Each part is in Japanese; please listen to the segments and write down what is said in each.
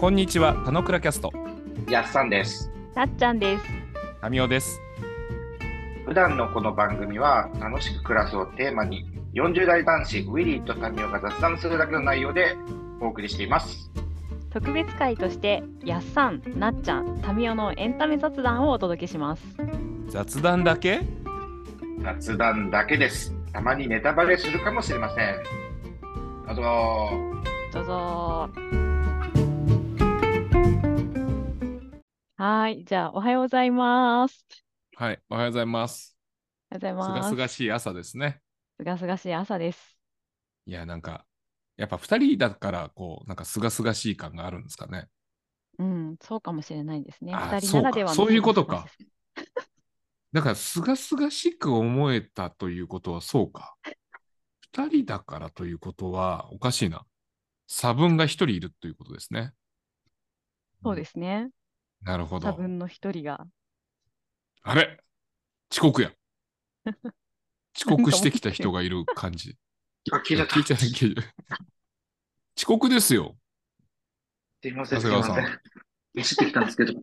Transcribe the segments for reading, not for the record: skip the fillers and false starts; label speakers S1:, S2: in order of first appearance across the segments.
S1: こんにちは、田野倉キャスト
S2: やっさんです。
S3: なっちゃんです。
S1: タミオです。
S2: 普段のこの番組は楽しく暮らすをテーマに40代男子ウィリーとタミオが雑談するだけの内容でお送りしています。
S3: 特別会としてやっさん、なっちゃん、タミオのエンタメ雑談をお届けします。
S1: 雑談だけ？
S2: 雑談だけです。たまにネタバレするかもしれません。どうぞ。
S3: どうぞ。はい、じゃあおはようございます。
S1: はい、おはようございます。
S3: おはようござい
S1: すが
S3: ます。
S1: すがしい朝ですね。
S3: すがすがしい朝です。
S1: いや、やっぱ2人だからすがすがしい感があるんですかね。
S3: うん、そうかもしれないですね。
S1: あ、
S3: 二人
S1: そうか、
S3: ならではの
S1: そういう
S3: すが
S1: ことか。
S3: すがしさ。
S1: だからすがすがしく思えたということはそうか。2人だからということはおかしいな。差分が1人いるということですね。
S3: そうですね。
S1: なるほど。
S3: 差分の一人が。
S1: あれ、遅刻や。遅
S3: なんか
S1: 刻してき
S3: 思ってる。
S1: た人がいる感じ。
S2: あ、聞いちゃった。
S1: 聞いちゃう、聞いちゃう。遅刻ですよ、
S2: すいません、
S1: 長谷川さん。
S2: すいません。走ってきたんですけど、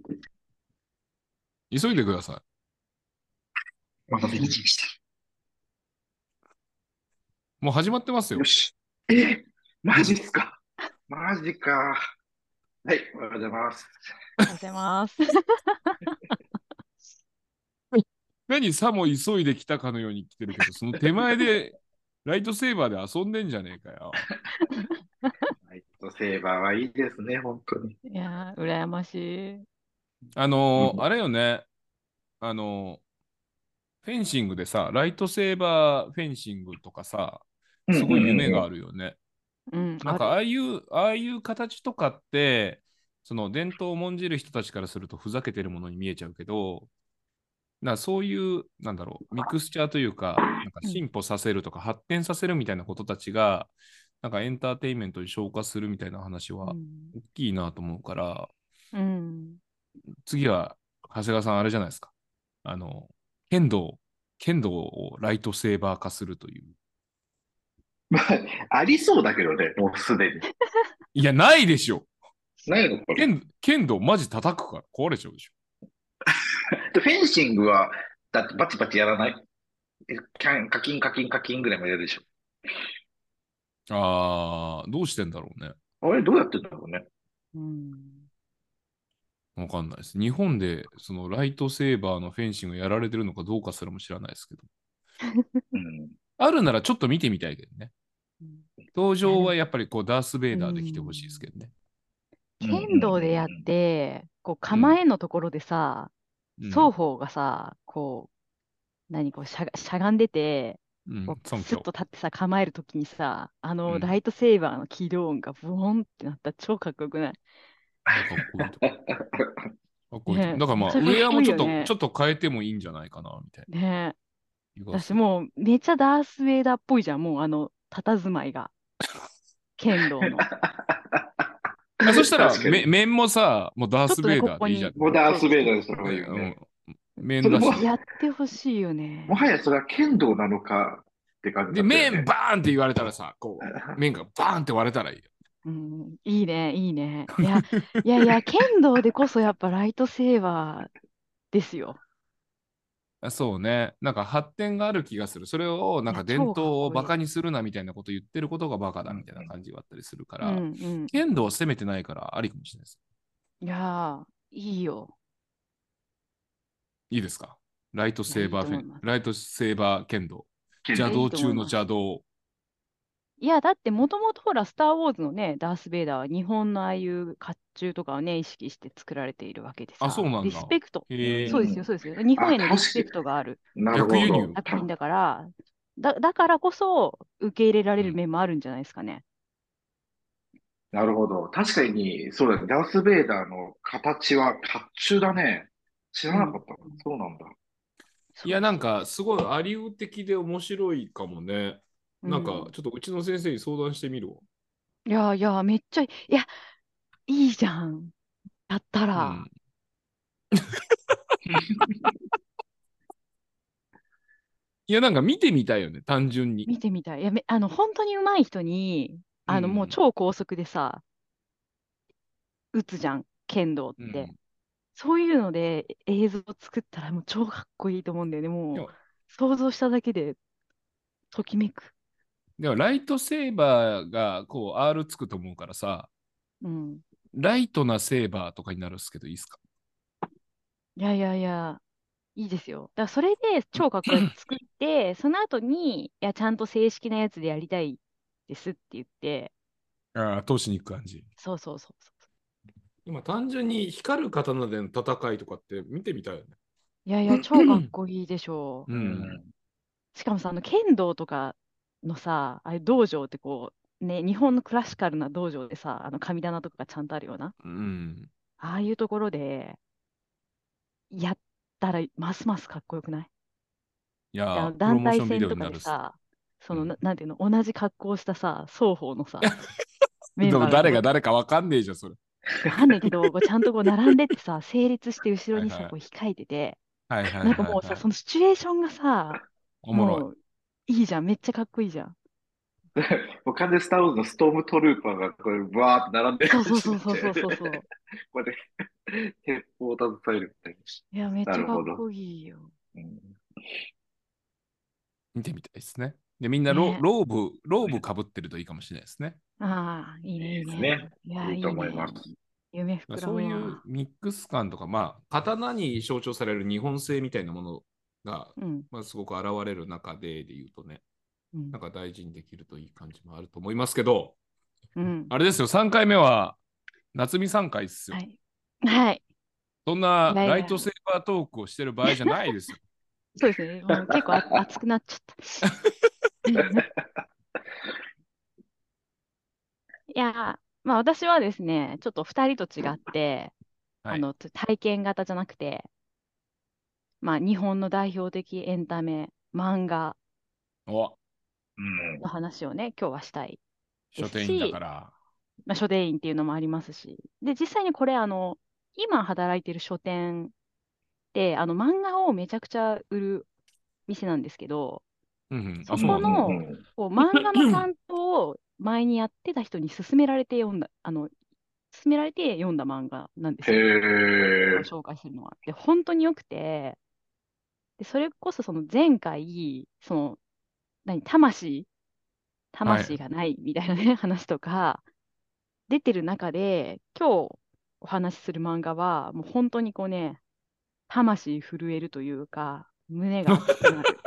S1: 急いでくださ
S2: お待たせしました。
S1: い。もう始まってますよ。
S2: よし。マジっすか。マジか。はい、おはようございます。
S3: おはようございます。
S1: 何さも急いで来たかのように来てるけど、その手前でライトセーバーで遊んでんじゃねえかよ。
S2: ライトセーバーはいいですね、本当に。
S3: いやー、羨ましい。
S1: あれよね。あのフェンシングでさ、ライトセーバーフェンシングとかさ、
S2: うんうん
S1: すごい夢があ
S2: うんうん。
S1: るよね。
S3: うん、
S1: なんか
S3: ある。
S1: ああいう形とかって、その伝統を重んじる人たちからするとふざけてるものに見えちゃうけど、そういう、ミクスチャーというか、
S3: うん、
S1: 進歩させるとか発展させるみたいなことたちが、エンターテインメントに昇華するみたいな話は
S3: うん、
S1: 大きいなと思うから、
S3: うん。
S1: 次は長谷川さんあれじゃないですか。あの、剣道、剣道をライトセーバー化するという。
S2: まあ、ありそうだけどね、もうすでに。
S1: いや、ないでしょ。
S2: ないのこれ。
S1: 剣道マジ叩くから壊れちゃうでしょ。
S2: でフェンシングは、だってバチバチやらない。カキンカキンカキンぐらいまでやるでしょ。
S1: どうしてんだろうね。
S2: あれ、どうやってんだろうね。
S3: うん。
S1: わかんないです。日本でそのライトセーバーのフェンシングやられてるのかどうかすらも知らないですけど。
S2: うん。
S1: あるならちょっと見てみたいけどね。登
S3: いや、でも、
S1: 場はやっぱりダース・ベイ
S3: う
S1: ダーで来てほしいです
S3: ん。
S1: けどね。
S2: うんうん
S3: 剣道でやっ
S2: うん
S3: て、
S1: うん。
S3: 構えのところでさ、
S1: うん。
S3: 双方がさ、しゃがんでて、
S1: うん。尊
S3: スッ
S1: 敬。
S3: と立ってさ、構えるときにさ、
S1: うん。
S3: ライトセーバーの起動音がブオンってなったら超かっこよくない？
S1: いや、かっこいいと。かっこいいと。
S3: ねえ、
S1: だからまあ、
S3: めちゃかっこ
S1: ウェアもちょっと、ち
S3: いいよね。
S1: ょっと変えてもいいんじゃないかな、みたいな
S3: ねえ。私
S1: 気がする。
S3: もうめっちゃダース・ベイダーっぽいじゃん、もう佇まいが。剣道の。
S1: そしたら、
S2: 確かに。
S1: 面もさ、もうダース・
S3: ちょっとね、
S1: ベイ
S3: ここに、
S1: ダーでいいじゃん。
S2: もうダー
S3: そう、
S2: ス・ベイダーにした方がいいよね。
S1: うん。面
S2: それも、
S1: だし。
S3: やってほしいよね。
S2: もはやそれは剣道なのかって感じに
S1: で、
S2: なったよね。
S1: 面バーンって言われたらさ、面がバーンって割れたらいいよ。
S3: うん、いいね、いいね。いや、剣道でこそやっぱライトセーバーですよ。
S1: そうね。発展がある気がする。それを
S3: いや、
S1: 伝
S3: 超かっ
S1: 統を
S3: こいい。
S1: バカにするなみたいなこと言ってることがバカだみたいな
S2: うんうん。
S1: 感じがあったりするか
S3: うん、
S1: ら、
S3: うん。
S1: 剣道を攻めてないからありかもしれないです。
S3: いやいいよ。
S1: いいですか？ライト
S3: いや、いい
S1: セーバーフェン、
S3: と思います。
S1: ライトセーバー剣道。邪
S2: 剣道。
S3: いや、いい
S1: 道中の
S3: と思います。
S1: 邪道。
S3: いや、だってもともとほら、スター・ウォーズのね、ダース・ベイダーは日本のああいう甲冑とかをね、意識して作られているわけで
S1: あ、そう
S3: さ、リ
S1: なんだ。
S3: スペクト。
S2: う
S1: へえ、
S3: そうですよ、
S2: ん。
S3: そうですよ。日本
S2: あ、
S3: へのリスペク
S2: 確か
S3: トがある
S2: に。なる
S1: 逆輸入。
S2: ほど。
S3: 作品だから、だからこそ受け入れられる
S1: うん。
S3: 面もあるんじゃないですかね。
S2: なるほど。確かに、そうだね。ダース・ベイダーの形は甲冑だね。知ら
S3: うん。
S2: なかったな。そうなんだ。
S1: いや、
S3: そうそう。
S1: すごいアリウ的で面白いかもね。
S3: うん。
S1: ちょっとうちの先生に相談してみるわ。
S3: いや、めっちゃいい。いや、いいじゃん。やったら。
S1: うん。いや、見てみたいよね、単純に。
S3: 見てみたい。いや、本当に上手い人に、もう
S1: うん。
S3: 超高速でさ、 撃つじゃん、剣道っ
S1: うん。
S3: て。そういうので映像作ったらもう超かっこいいと思うんだよね。もう
S1: でも、
S3: 想像しただけでときめく。
S1: ライトセーバーがこう R つくと思うからさ、
S3: うん。
S1: ライトなセーバーとかになるんですけど、いいですか？
S3: いやいやいや、いいですよ。だからそれで超かっこよく作って、その後に、いや、ちゃんと正式なやつでやりたいですって言って、
S1: ああ、通しに行く感じ。
S3: そうそうそうそ
S1: 今、単純に光る刀での戦いとかって見てみたいよね。
S3: う。いやいや、超かっこいいでしょ
S1: う
S2: う
S1: ん。
S2: ん。
S3: う。しかもさ、剣道とかのさ、あれ道場ってこう、ね、日本のクラシカルな道場でさ、神棚とかがちゃんとあるような、
S1: うん。
S3: ああいうところでやったらますますかっこよくない？で、
S1: いや、プロ
S3: 団
S1: モーションビデ
S3: 体戦と
S1: オになるっす。
S3: かでさ、
S1: うん。
S3: なんていうの、同じ格好をしたさ、双方のさ、メ
S1: でも
S3: ンバーがこう、
S1: 誰が誰かわかんねえじゃん、それ。
S3: わかんないけど、こうちゃんとこう並んでってさ、整列して後ろにさ、
S1: はいはい。
S3: こう控えてて、
S1: はいはい
S3: なんかもうさ、
S1: はいはい。
S3: そのシチュエーションがさ、
S1: おもろい。
S3: もういいじゃん、めっちゃかっこいいじゃん。
S2: もう完全にスター・ウォーズのストームトルーパーがこれ、バーって並んでる
S3: そうそう
S2: 感じに
S3: そうそうそう
S2: なっちゃう。
S3: そうそう。
S2: これで鉄砲を携えるみたい
S3: いや、めっ
S2: な。な
S3: ちゃ
S2: るほど。
S3: かっこいいよ。
S2: うん、
S1: 見てみたいですね。で、みんな
S3: ね。
S1: ローブかぶってるといいかもしれないですね。
S3: ああ、いいね、
S2: いい
S3: いいね。
S2: ですね。
S3: いや、
S2: いいと
S3: いいね。
S2: 思います。
S3: 夢膨ら
S1: そういう
S3: むわ。
S1: ミックス感とか、まあ、刀に象徴される日本製みたいなものが、
S3: うん、
S1: まあ、すごく現れる中で言うとね、
S3: うん、
S1: なんか大事にできるといい感じもあると思いますけど、
S3: うん。
S1: あれですよ、3回目は夏美3回ですよ。
S3: はい。はい。
S1: そん
S3: いやいや、
S1: なライトセーバートークをしてる場合じゃないですよ。
S3: そうですね。もう結構熱くなっちゃった。いや、まあ私はですね、ちょっと2人と違って、
S1: はい。
S3: 体験型じゃなくて、まあ日本の代表的エンタメ、漫画
S1: お、
S2: うん。
S3: の話をね、今日はしたいで
S1: 書店員だ
S3: すし、
S1: から。
S3: まあ、書店員っていうのもありますし、で、実際にこれ、今働いてる書店で、漫画をめちゃくちゃ売る店なんですけど、
S1: うんうん。あ、
S3: そ
S1: そうなんだ。
S3: この、こう漫画の担当を前にやってた人に勧められて読んだ、勧められて読んだ漫画なんで
S2: へ
S3: すよ。今
S2: え。
S3: 日紹介するのは。で、本当に良くて、で、それこそその前回、魂、
S1: はい。
S3: 魂がないみたいなね、話とか、出てる中で、今日お話しする漫画は、もう本当にこうね、魂震えるというか、胸が熱くなる。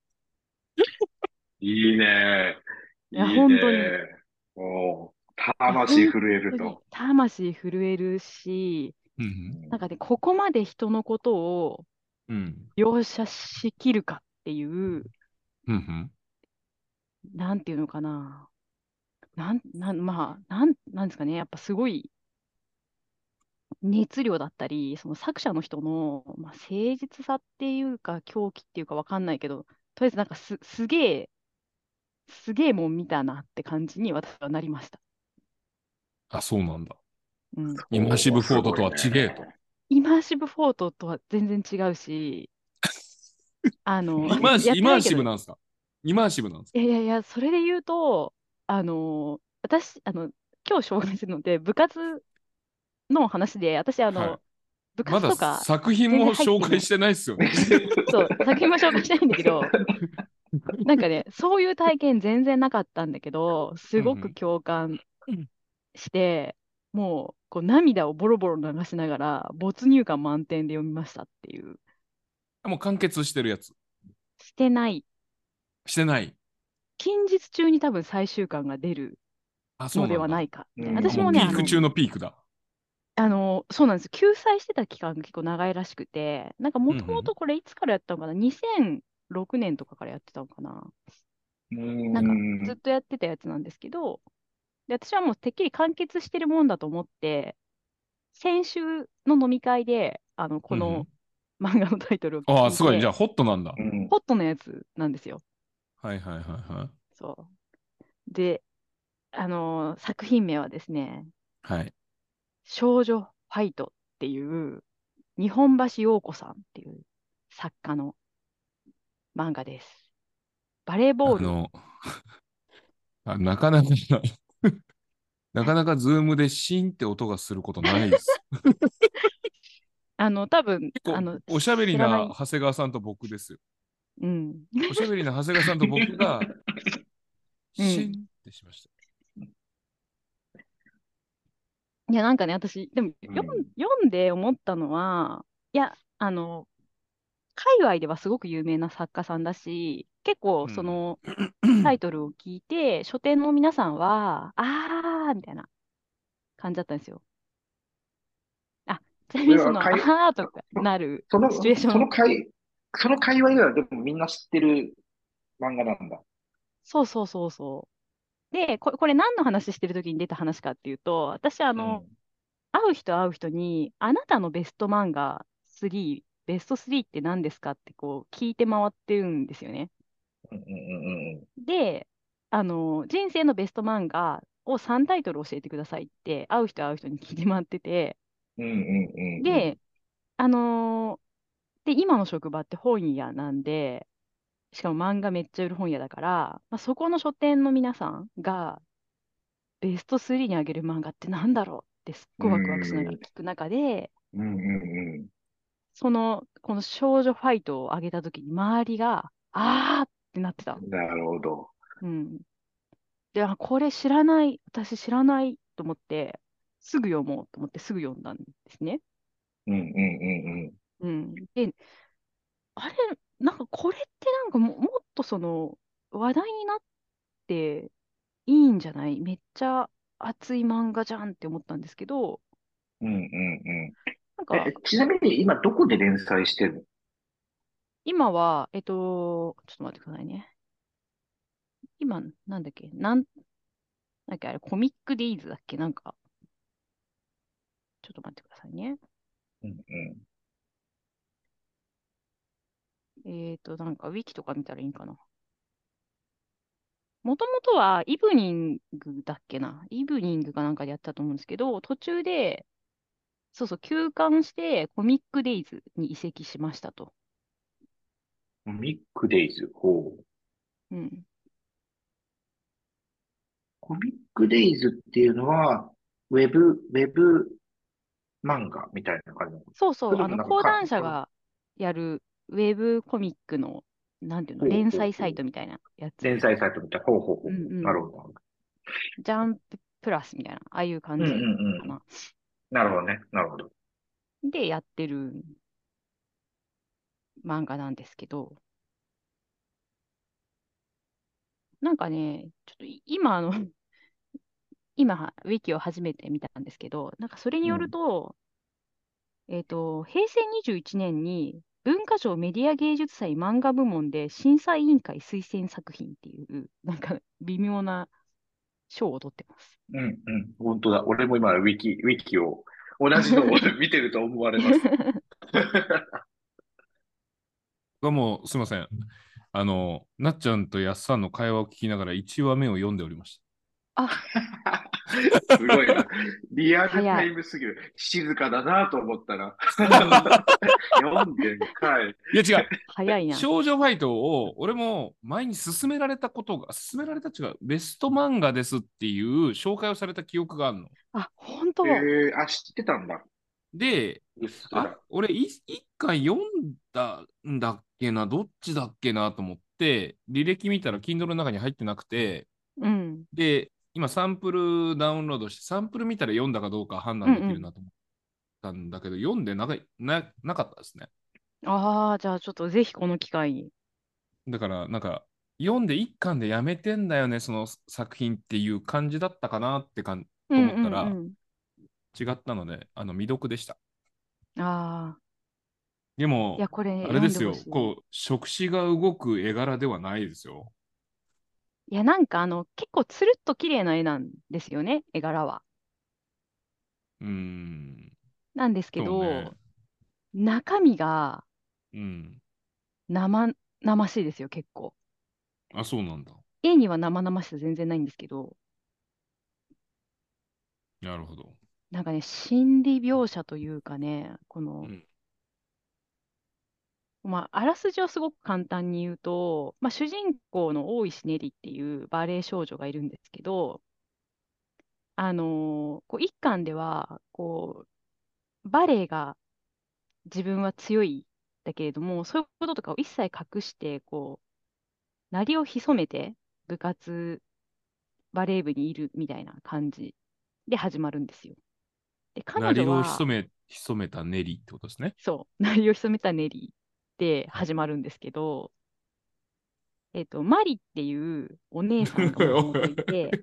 S2: いいね。
S3: いや、
S2: いい
S3: 本当に、
S2: ね。おー、
S3: いや、本
S2: 魂震える
S3: 当に
S2: と。
S3: 魂震えるし、
S1: うん
S3: なんかね、ここまで人のことを
S1: うん。うん。
S3: 描写しきるかっていう、
S1: うんうん。
S3: なんていうのかな。まあ、なんですかね、やっぱすごい熱量だったり、その作者の人の、まあ、誠実さっていうか、狂気っていうかわかんないけど、とりあえずなんかすげえもん見たなって感じに私はなりました。
S1: あ、そうなんだ。
S3: うん。
S1: イマーシ
S2: おー、
S1: ブフォートと
S2: すごいね。
S1: は違えと。
S3: イマーシブフォートとは全然違うし、やっ
S1: イマー
S3: てないけど、い
S1: シブなんですか？イマーシブなんですか？
S3: やいやいや、それで言うと、私、今日紹介するので、部活の話で、私、
S1: はい。
S3: 部
S1: まだ
S3: 活とか
S1: 作品も
S3: 全然入ってない。
S1: 紹介してないですよね。
S3: そう、作品も紹介したいんだけど、なんかね、そういう体験全然なかったんだけど、すごく
S1: うん
S3: 共感
S1: うん。
S3: して、もう、こう涙をボロボロ流しながら、没入感満点で読みましたっていう。
S1: もう完結してるやつ。
S3: してない。
S1: してない。
S3: 近日中に多分最終巻が出る
S1: あ、そ
S3: の
S1: うなんだ。
S3: ではないか、
S2: う
S3: みたいな。私もね、
S1: もうピーク中のピークだ。
S3: そうなんです。救済してた期間が結構長いらしくて、なんかもとも
S1: うんうん。
S3: とこれいつからやったのかな？ 2006 年とかからやってたのかな？
S2: う
S3: なんかずっ
S2: ん。
S3: とやってたやつなんですけど、で、私はもうてっきり完結してるもんだと思って、先週の飲み会で、この
S1: うんうん。
S3: 漫画のタイトルを
S1: ああ、すごい。じゃあ、
S3: 聞いて、
S1: ホットなんだ。
S2: うん。
S3: ホットなやつなんですよ。
S1: はいはいはいはい。
S3: そう。で、作品名はですね、
S1: はい。
S3: 少女ファイトっていう、日本橋陽子さんっていう作家の漫画です。バレーボール。
S1: なかなかなかなかズームでシーンって音がすることないです。
S3: 多分、
S1: 結構、おしゃべり
S3: 知らない。
S1: な長谷川さんと僕ですよ。
S3: うん。
S1: おしゃべりな長谷川さんと僕が、
S3: うん。
S1: シーンってしました。
S3: いや、なんかね、私、でも、
S2: うん。
S3: 読んで思ったのは、いや、界隈ではすごく有名な作家さんだし、結構、
S1: うん。
S3: タイトルを聞いて、書店の皆さんは、みたいな感じだったんですよ。あ、ちなみにその、
S2: それは
S3: とかなる
S2: その、
S3: シチュエーション、
S2: その界隈ではでもみんな知ってる漫画なんだ。
S3: そうそうそうそう。で、これ何の話してる時に出た話かっていうと、私、
S2: うん。
S3: 会う人に、あなたのベスト漫画3、ベスト3って何ですかってこう聞いて回ってるんですよね。
S2: うんうんうん
S3: で、人生のベスト漫画を3タイトル教えてくださいって、会う人に聞いて回ってて、
S2: うん。うんうんうんうん。
S3: で、あの今の職場って本屋なんで、しかも漫画めっちゃ売る本屋だから、まあ、そこの書店の皆さんが、ベスト3にあげる漫画ってなんだろうってすっ
S2: う
S3: ごいワクワクしながら
S2: ん
S3: 聞く中で、
S2: うんうん
S3: この少女ファイトをあげたときに周りが、ってなってた。
S2: うん。なるほど。
S3: うん。で、これ知らない、私知らないと思って、すぐ読もうと思ってすぐ読んだんですね。
S2: うんうんうんうん。
S3: うん。で、あれ、なんかこれってなんかもっと話題になっていいんじゃないめっちゃ熱い漫画じゃんって思ったんですけど、
S2: うんうんうん。
S3: なんか
S2: ちなみに今どこで連載してるの？
S3: 今は、ちょっと待ってくださいね。今、なんだっけ、なんだっけあれ、コミックデイズだっけなんか、ちょっと待ってくださいね。
S2: うんうん
S3: なんか、ウィキとか見たらいいんかな。もともとは、イブニングだっけな。イブニングかなんかでやったと思うんですけど、途中で、そうそう、休刊して、コミックデイズに移籍しましたと。
S2: ミックデイズ。ほう。
S3: うん。
S2: コミックデイズっていうのは、ウェブ漫画みたいな感じなの？
S3: そうそう、
S2: それともなんか
S3: 講談社がやるウェブコミックの、なんていうの、
S2: ほう
S3: 連載サイ
S2: ほうほう。
S3: トみたいなやつ。
S2: 連載サイトみたいな。ほうほうほ
S3: うん
S2: うほう。
S3: うん。
S2: なるほど。
S3: ジャンププラスみたいな、ああいう感
S2: うんうん
S3: じ
S2: うん。
S3: かな。
S2: なるほどね。なるほど。
S3: で、やってる漫画なんですけど、なんかね、ちょっと今、今、ウィキを初めて見たんですけど、なんかそれによる
S2: うん。
S3: と、平成21年に文化庁メディア芸術祭漫画部門で審査委員会推薦作品っていう、なんか微妙な賞を取ってます。
S2: うんうん。本当だ。俺も今、ウィキを、同じのを見てると思われます。
S1: がもう、すいません。なっちゃんとやっさんの会話を聞きながら1話目を読んでおりまし
S3: あ、
S2: すごいな。リアルタ
S3: 早い。
S2: イムすぎる。静かだなと思ったら。
S1: た。
S2: 読んでんかい。
S1: いや違う。
S3: 早いな。
S1: 少女ファイトを、俺も前に勧められた違う、ベスト漫画ですっていう紹介をされた記憶があるの。
S3: あ、本当。
S2: 知ってたんだ。
S1: で、
S2: うっすら。
S1: 俺一回読んだんだっけな、どっちだっけなと思って、履歴見たら Kindle の中に入ってなくて、
S3: うん。
S1: で、今サンプルダウンロードして、サンプル見たら読んだかどうか判断できる
S3: うんうん。
S1: なと思ったんだけど、読んでなかったですね。
S3: ああ、じゃあちょっとぜひこの機会に。
S1: だから、読んで一巻でやめてんだよね、その作品っていう感じだったかなって
S3: うん
S1: 思ったら、
S3: うん
S1: 違ったので、未読でした。
S3: うん。ああ、
S1: でも、
S3: いや、これ読んで
S1: あれですよ、
S3: ほしい。
S1: 触手が動く絵柄ではないですよ。
S3: いや、なんか結構つるっと綺麗な絵なんですよね、絵柄は。
S1: うーん、
S3: なんですけ
S1: そうね。
S3: ど、中身が
S1: うん。
S3: 生々しいですよ、結構。
S1: あ、そうなんだ。
S3: 絵には生々しさ全然ないんですけど、
S1: なるほど。
S3: なんかね、心理描写というかね、
S1: うん。
S3: まあ、あらすじをすごく簡単に言うと、まあ、主人公の大石ねりっていうバレエ少女がいるんですけど、 こう一巻では、こう、バレエが自分は強いんだけれども、そういうこととかを一切隠して、こう、鳴りを潜めて部活、バレー部にいるみたいな感じで始まるんですよ。で、彼
S1: なりを
S3: 女は、
S1: 潜めたネリーってことですね。
S3: そう、鳴りを潜めたネリーで
S1: はい。
S3: 始まるんですけど、マリっていうお姉さんがもともといて、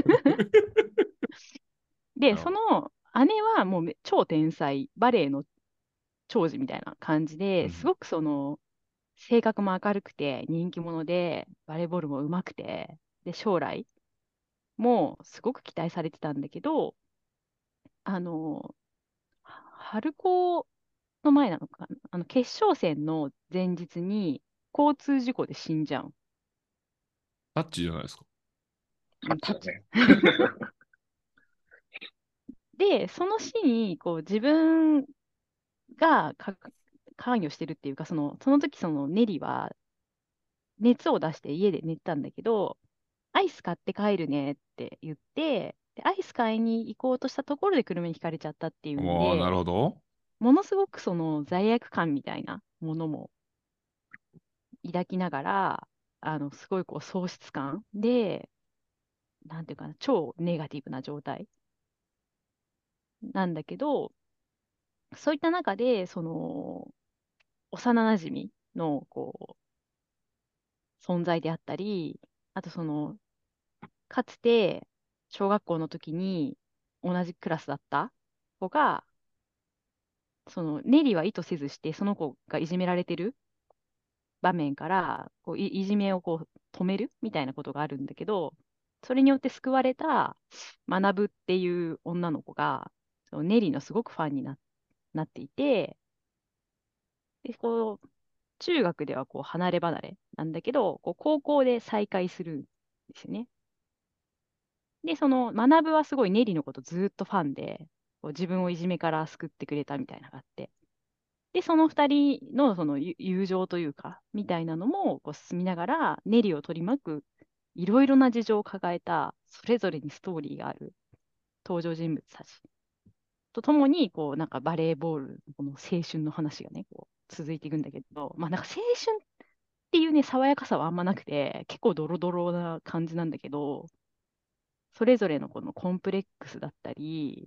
S3: で、
S1: なるほど。
S3: その姉はもう超天才、バレエの長寿みたいな感じで、す
S1: うん。
S3: ごくその、性格も明るくて人気者で、バレーボールも上手くて、で、将来もすごく期待されてたんだけど、あの、春高の前なのかな、決勝戦の前日に交通事故で死んじゃう。
S1: タッチじゃないですか。
S3: うん、タッチ。
S2: タッチだね。
S3: で、その死に、こう、自分が関与してるっていうか、その時、そのネリは熱を出して家で寝てたんだけど、アイス買って帰るねって言って、で、アイス買いに行こうとしたところで車にひかれちゃったっていうん
S1: おー、なる
S3: で、
S1: ほど。
S3: ものすごくその罪悪感みたいなものも抱きながら、すごいこう喪失感で、なんていうかな、超ネガティブな状態なんだけど、そういった中で、幼馴染の、こう、存在であったり、あとかつて、小学校の時に同じクラスだった子が、ネリーは意図せずして、その子がいじめられてる場面から、こういじめをこう止めるみたいなことがあるんだけど、それによって救われた学っていう女の子が、そのネリーのすごくファンになっていて、で、こう、中学ではこう離れ離れなんだけど、こう高校で再会するんですよね。で、その学はすごいネリーのことずーっとファンで、こう自分をいじめから救ってくれたみたいなのがあって、で、その二人のその友情というか、みたいなのもこう進みながら、ネリーを取り巻くいろいろな事情を抱えた、それぞれにストーリーがある登場人物たちとともに、こう、なんかバレーボールのこの青春の話がね、こう、続いていくんだけど、まあなんか青春っていうね、爽やかさはあんまなくて、結構ドロドロな感じなんだけど、それぞれのこのコンプレックスだったり、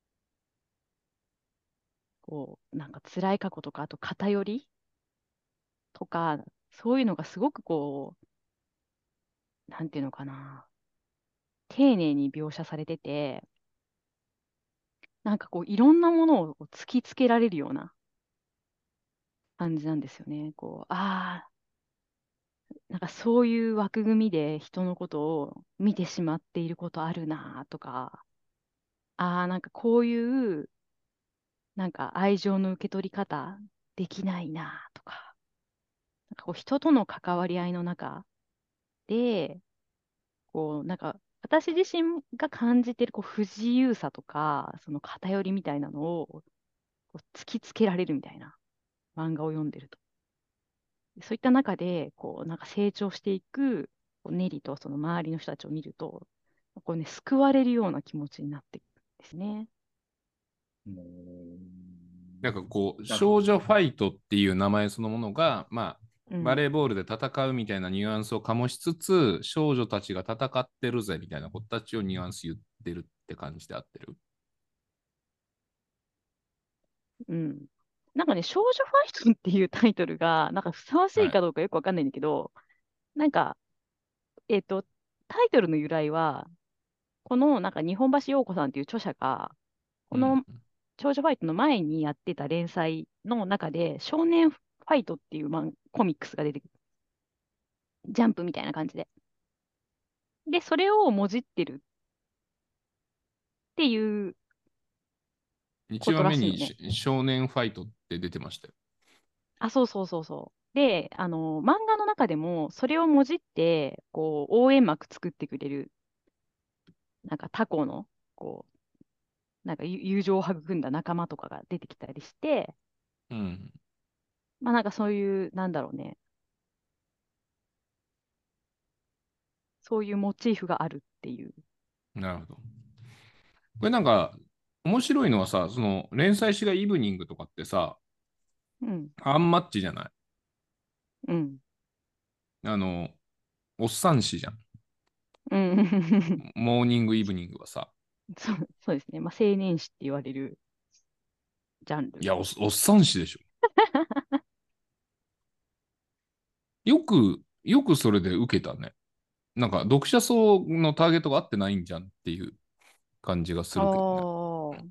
S3: こう、なんか辛い過去とか、あと偏りとか、そういうのがすごくこう、なんていうのかな、丁寧に描写されてて、なんかこう、いろんなものをこう突きつけられるような感じなんですよね。こう、ああ、なんかそういう枠組みで人のことを見てしまっていることあるなとか、ああ、なんかこういう、なんか愛情の受け取り方できないなとか、なんかこう人との関わり合いの中で、こう、なんか私自身が感じてるこう不自由さとか、その偏りみたいなのをこう突きつけられるみたいな漫画を読んでると。そういった中で、こう、なんか成長していくこうネリとその周りの人たちを見ると、こうね、救われるような気持ちになっていくんですね。
S2: うーん。
S1: なんかこう、
S2: なるほど。
S1: 少女ファイトっていう名前そのものが、まあ、
S3: うん。
S1: バレーボールで戦うみたいなニュアンスを醸しつつ、少女たちが戦ってるぜみたいな子たちをニュアンス言ってるって感じで合ってる。
S3: うん。なんかね、少女ファイトっていうタイトルが、なんかふさわしい
S1: はい。
S3: かどうかよくわかんないんだけど、なんか、えっと、タイトルの由来は、このなんか日本橋陽子さんっていう著者が、
S1: うん。
S3: この少女ファイトの前にやってた連載の中で、少年ファイトっていうコミックスが出てくる。ジャンプみたいな感じで。で、それをもじってるっていう
S1: 1
S3: こと
S1: 話
S3: らしいのね。
S1: 目に少年ファイトって出てましたよ。
S3: あ、そうそうそうそう。で、漫画の中でも、それをもじって、こう、応援幕作ってくれる、なんか他校の、こなんか友情を育んだ仲間とかが出てきたりして、
S1: うん。
S3: まあなんかそういう、なんだろうね、そういうモチーフがあるっていう。
S1: なるほど。 これなんか、面白いのはさ、その、連載誌がイブニングとかってさ、
S3: うん。
S1: アンマッチじゃない。
S3: うん。
S1: あの、おっさん誌じゃん。
S3: うん。
S1: モーニング、イブニングはさ。
S3: そうですね。まあ、青年誌って言われるジャンル。
S1: いや、おっさん誌でしょ。よくそれで受けたね。なんか、読者層のターゲットが合ってないんじゃんっていう感じがす
S3: あ
S1: るけどね。
S3: あ。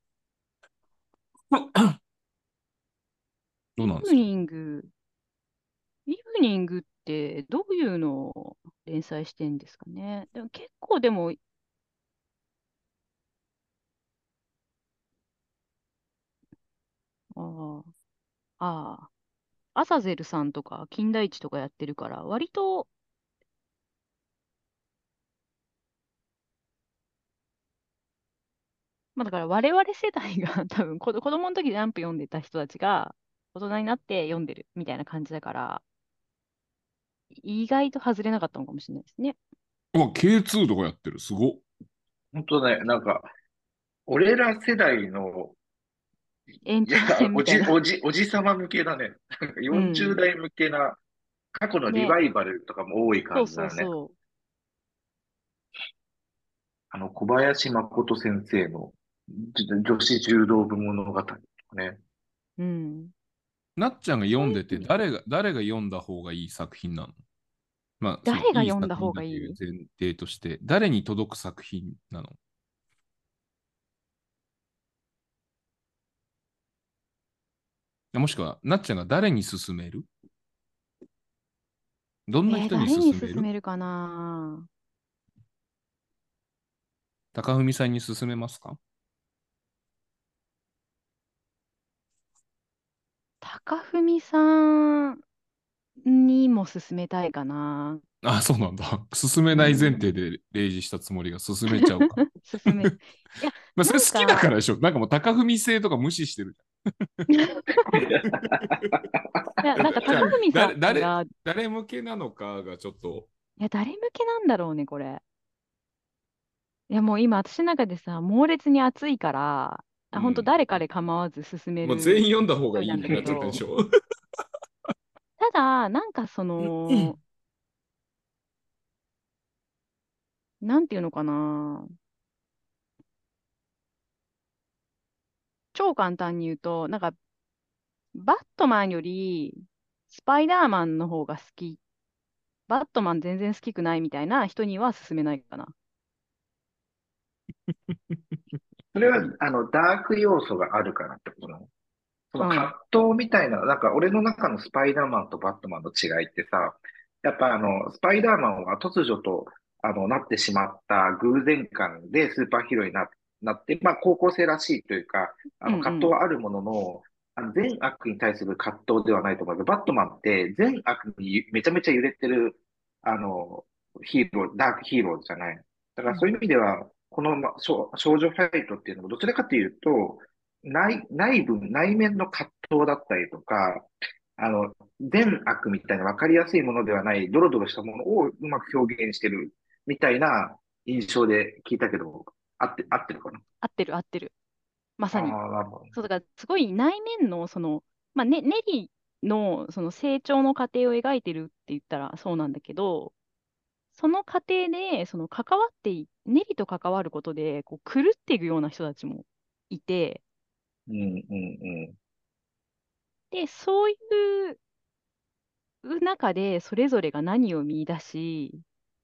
S3: イブ
S1: どうなんですか？
S3: ニング、イブニングってどういうのを連載してんですかね。でも結構でも、ああ、ああ、アザゼルさんとか金田一とかやってるから、割と、まあだから我々世代が多分子供の時ジャンプ読んでた人たちが大人になって読んでるみたいな感じだから、意外と外れなかったのかもしれないですね。
S1: K2 とかやってる。すごっ。
S2: 本当ね、なんか、俺ら世代の、
S3: 延長
S2: いや、
S3: 戦みたいな。
S2: おじさま向けだね。なんか
S3: う
S2: 40
S3: ん。
S2: 代向けな、過去のリ
S3: ね。
S2: バイバルとかも多い
S3: そう
S2: 感じだよね。
S3: そうそ
S2: 小林誠先生の女子柔道部物語とかね。
S3: う。うん。
S1: なっちゃんが読んでて、
S3: そういう意味で、
S1: 誰が読んだ方がいい作品なの？まあ、その、
S3: 誰が
S1: いい
S3: 読んだ方
S1: 作品だと
S3: がいい？
S1: いう前提として、誰に届く作品なの？もしくは、なっちゃんが誰に勧める？どんな人に
S3: 誰に
S1: 勧める？
S3: 勧めるかな？
S1: 高文さんに勧めますか？
S3: 高文さんにも勧めたいかな。
S1: あ、そうなんだ。勧め
S3: う
S1: ない前提
S3: ん。
S1: で例示したつもりが勧めちゃうか。
S3: 勧め、いや、
S1: まあ、そ
S3: なん
S1: れ好きだから
S3: か、
S1: でしょ。なんかもう高文性とか無視してる
S3: いや、なんか
S1: じゃん。じゃあ、
S3: 高文さんが、
S1: 誰向けなのかがちょっと、
S3: いや、誰向けなんだろうね、これ。いや、もう今、私の中でさ、猛烈に熱いから、本当
S1: うん。
S3: 誰彼構わず進め
S1: もう全員
S3: る
S1: 読んだ方がい
S3: 勢いなんだ
S1: いになっちゃったで
S3: けど、
S1: しょ。
S3: ただ、なんかなんていうのかな。超簡単に言うと、なんか、バットマンより、スパイダーマンの方が好き。バットマン全然好きくないみたいな人には勧めないかな。
S2: それは、ダーク要素があるからってことなの？その葛
S3: うん。
S2: 藤みたいな、なんか俺の中のスパイダーマンとバットマンの違いってさ、やっぱスパイダーマンは突如と、なってしまった偶然感でスーパーヒーローになって、まあ高校生らしいというか、葛藤
S3: うんうん。
S2: はあるものの、善悪に対する葛藤ではないと思うけど、バットマンって善悪にめちゃめちゃ揺れてる、あの、ヒーロー、ダークヒーローじゃない。だか
S3: うん。
S2: らそういう意味では、この、少女ファイトっていうのもどちらかというと、内面の葛藤だったりとか、善悪みたいな分かりやすいものではない、ドロドロしたものをうまく表現してるみたいな印象で聞いたけど、合ってるかな？
S3: 合ってる合ってる。まさに。
S2: ああ、なるほど。
S3: そう、だからすごい内面の、まあ、ネリのその成長の過程を描いてるって言ったらそうなんだけど、その過程で、ネリと関わることで、こう、狂っていくような人たちもいて、
S2: うん、うん、うん。
S3: で、そういう中で、それぞれが何を見出し、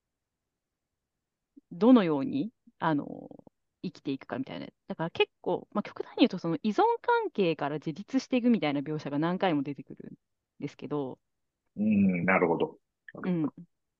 S3: どのように、生きていくかみたいな。だから結構、まあ、極端に言うと、その依存関係から自立していくみたいな描写が何回も出てくるんですけど、
S2: うん、なるほど。
S3: うん、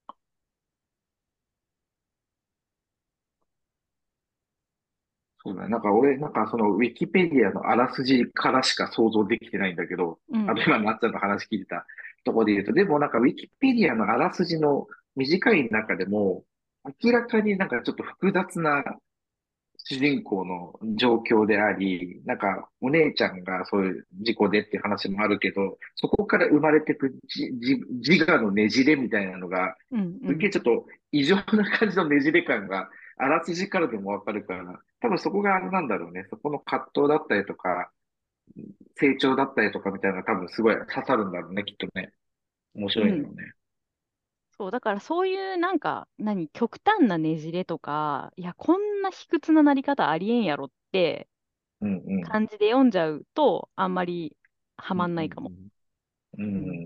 S2: そうだね。なんか俺、なんかそのウィキペディアのあらすじからしか想像できてないんだけど、
S3: うん、
S2: 今なっちゃんの話聞いてたところで言うと、でもなんかウィキペディアのあらすじの短い中でも、明らかになんかちょっと複雑な主人公の状況であり、なんかお姉ちゃんがそういう事故でっていう話もあるけど、そこから生まれてく自我のねじれみたいなのが、
S3: うん、うん。
S2: すっげえちょっと異常な感じのねじれ感があらすじからでもわかるから、多分そこがあれなんだろうね。そこの葛藤だったりとか、成長だったりとかみたいなのが多分すごい刺さるんだろうね、きっとね。面
S3: うん。
S2: 白いんだろうね。
S3: そう、だからそういうなんか、極端なねじれとか、いや、こんな卑屈ななり方ありえんやろって
S2: うんうん。
S3: 感じで読んじゃうと、あんまりハ
S2: うん
S3: マんないかも。
S2: うん
S3: うん。
S2: うん。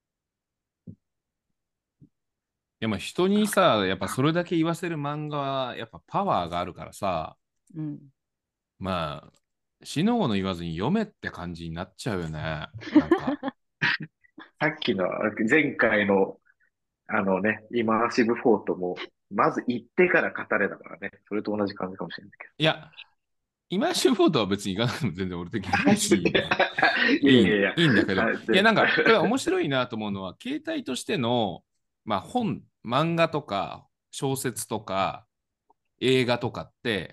S1: でも人にさ、やっぱそれだけ言わせる漫画は、やっぱパワーがあるからさ、
S3: うん。
S1: まあ、死の子の言わずに読めって感じになっちゃうよね。なんか。
S2: さっきの前回のあのね、イマーシブフォートも、まず行ってから語れだからね。それと同じ感じかもしれないけ
S1: いや、イマーシブフォートは別に行かなくても全然俺的に別にいいんだよ。
S2: ど。いやいやいや。
S1: いいんだけど、いや、なんか、これ面
S2: い
S1: 白いなと思うのは、携帯としての、まあ、漫画とか、小説とか、映画とかって、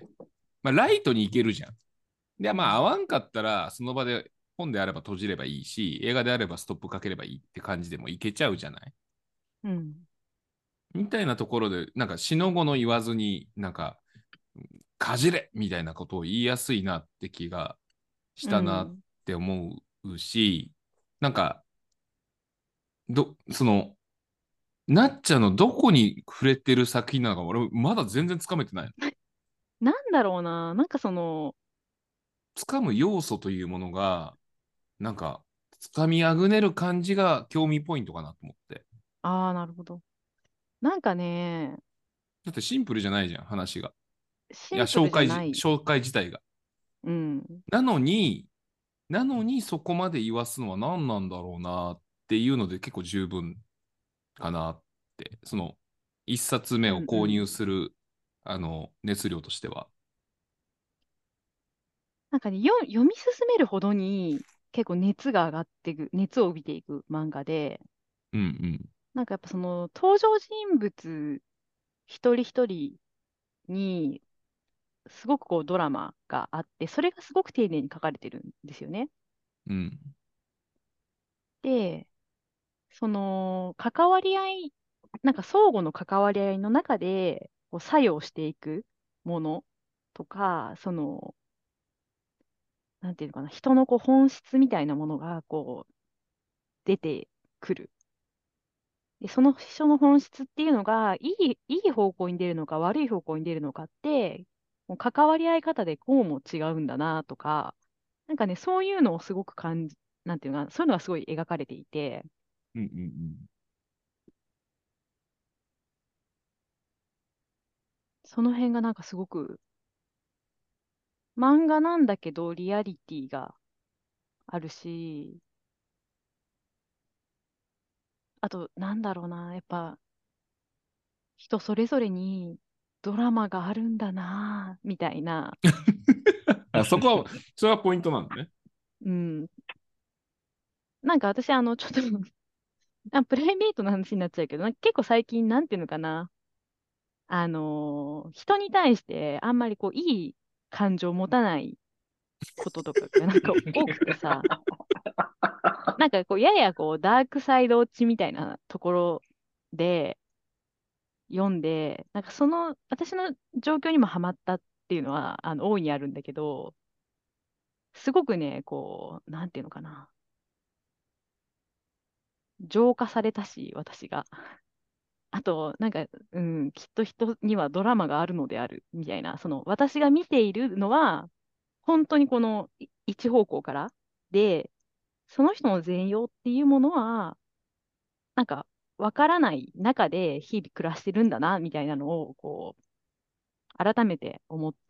S1: まあ、ライトに行けるじゃん。で、まあ、合
S3: うん。
S1: わんかったら、その場で本であれば閉じればいいし、映画であればストップかければいいって感じでもいけちゃうじゃない。
S3: うん。
S1: みたいなところで、なんか、死の後の言わずに、なんか、かじれみたいなことを言いやすいなって気がしたなっ
S3: うん。
S1: て思うし、なんか、その、なっちゃんのどこに触れてる作品なのか、俺、まだ全然つかめてない。
S3: なんだろうな。
S1: つかむ要素というものが、なんか、つかみあぐねる感じが興味ポイントかなと思って。
S3: ああ、なるほど。なんかね、
S1: だってシンプルじゃないじゃん、話が。いや、
S3: シンプルじゃない。
S1: 紹介自体が。
S3: うん。
S1: なのに、そこまで言わすのは何なんだろうなっていうので結構十分かなって、その一冊目
S3: う
S1: を購
S3: んうん。
S1: 入する熱量としては。
S3: 読み進めるほどに結構熱が上がっていく、熱を帯びていく漫画で、
S1: うんうん。
S3: やっぱその登場人物一人一人にすごくこうドラマがあって、それがすごく丁寧に書かれてるんですよね。
S1: うん。
S3: で、その関わり合い、相互の関わり合いの中でこう作用していくものとか、なんていうのかな、人のこう本質みたいなものがこう出てくる。で、その人の本質っていうのが、いい方向に出るのか悪い方向に出るのかって、もう関わり合い方でこうも違うんだなとか、そういうのをすごくなんていうのかな、そういうのがすごい描かれていて、
S1: うんうんうん。
S3: その辺がすごく漫画なんだけどリアリティがあるし、あとなんだろうな、やっぱ人それぞれにドラマがあるんだな、みたいな、
S1: あ、それはポイントなんだね。
S3: うん。私ちょっとプライベートな話になっちゃうけど、結構最近、なんていうのかな、人に対してあんまりこう、いい感情を持たないこととかが多くてさ、ややこう、ダークサイド落ちみたいなところで読んで、私の状況にもハマったっていうのは、大いにあるんだけど、すごくね、こう、なんていうのかな、浄化されたし、私が。あと、きっと人にはドラマがあるのである、みたいな、私が見ているのは、本当にこの一方向からで、その人の全容っていうものは、なんか、わからない中で日々暮らしてるんだな、みたいなのを、こう、改めて思った。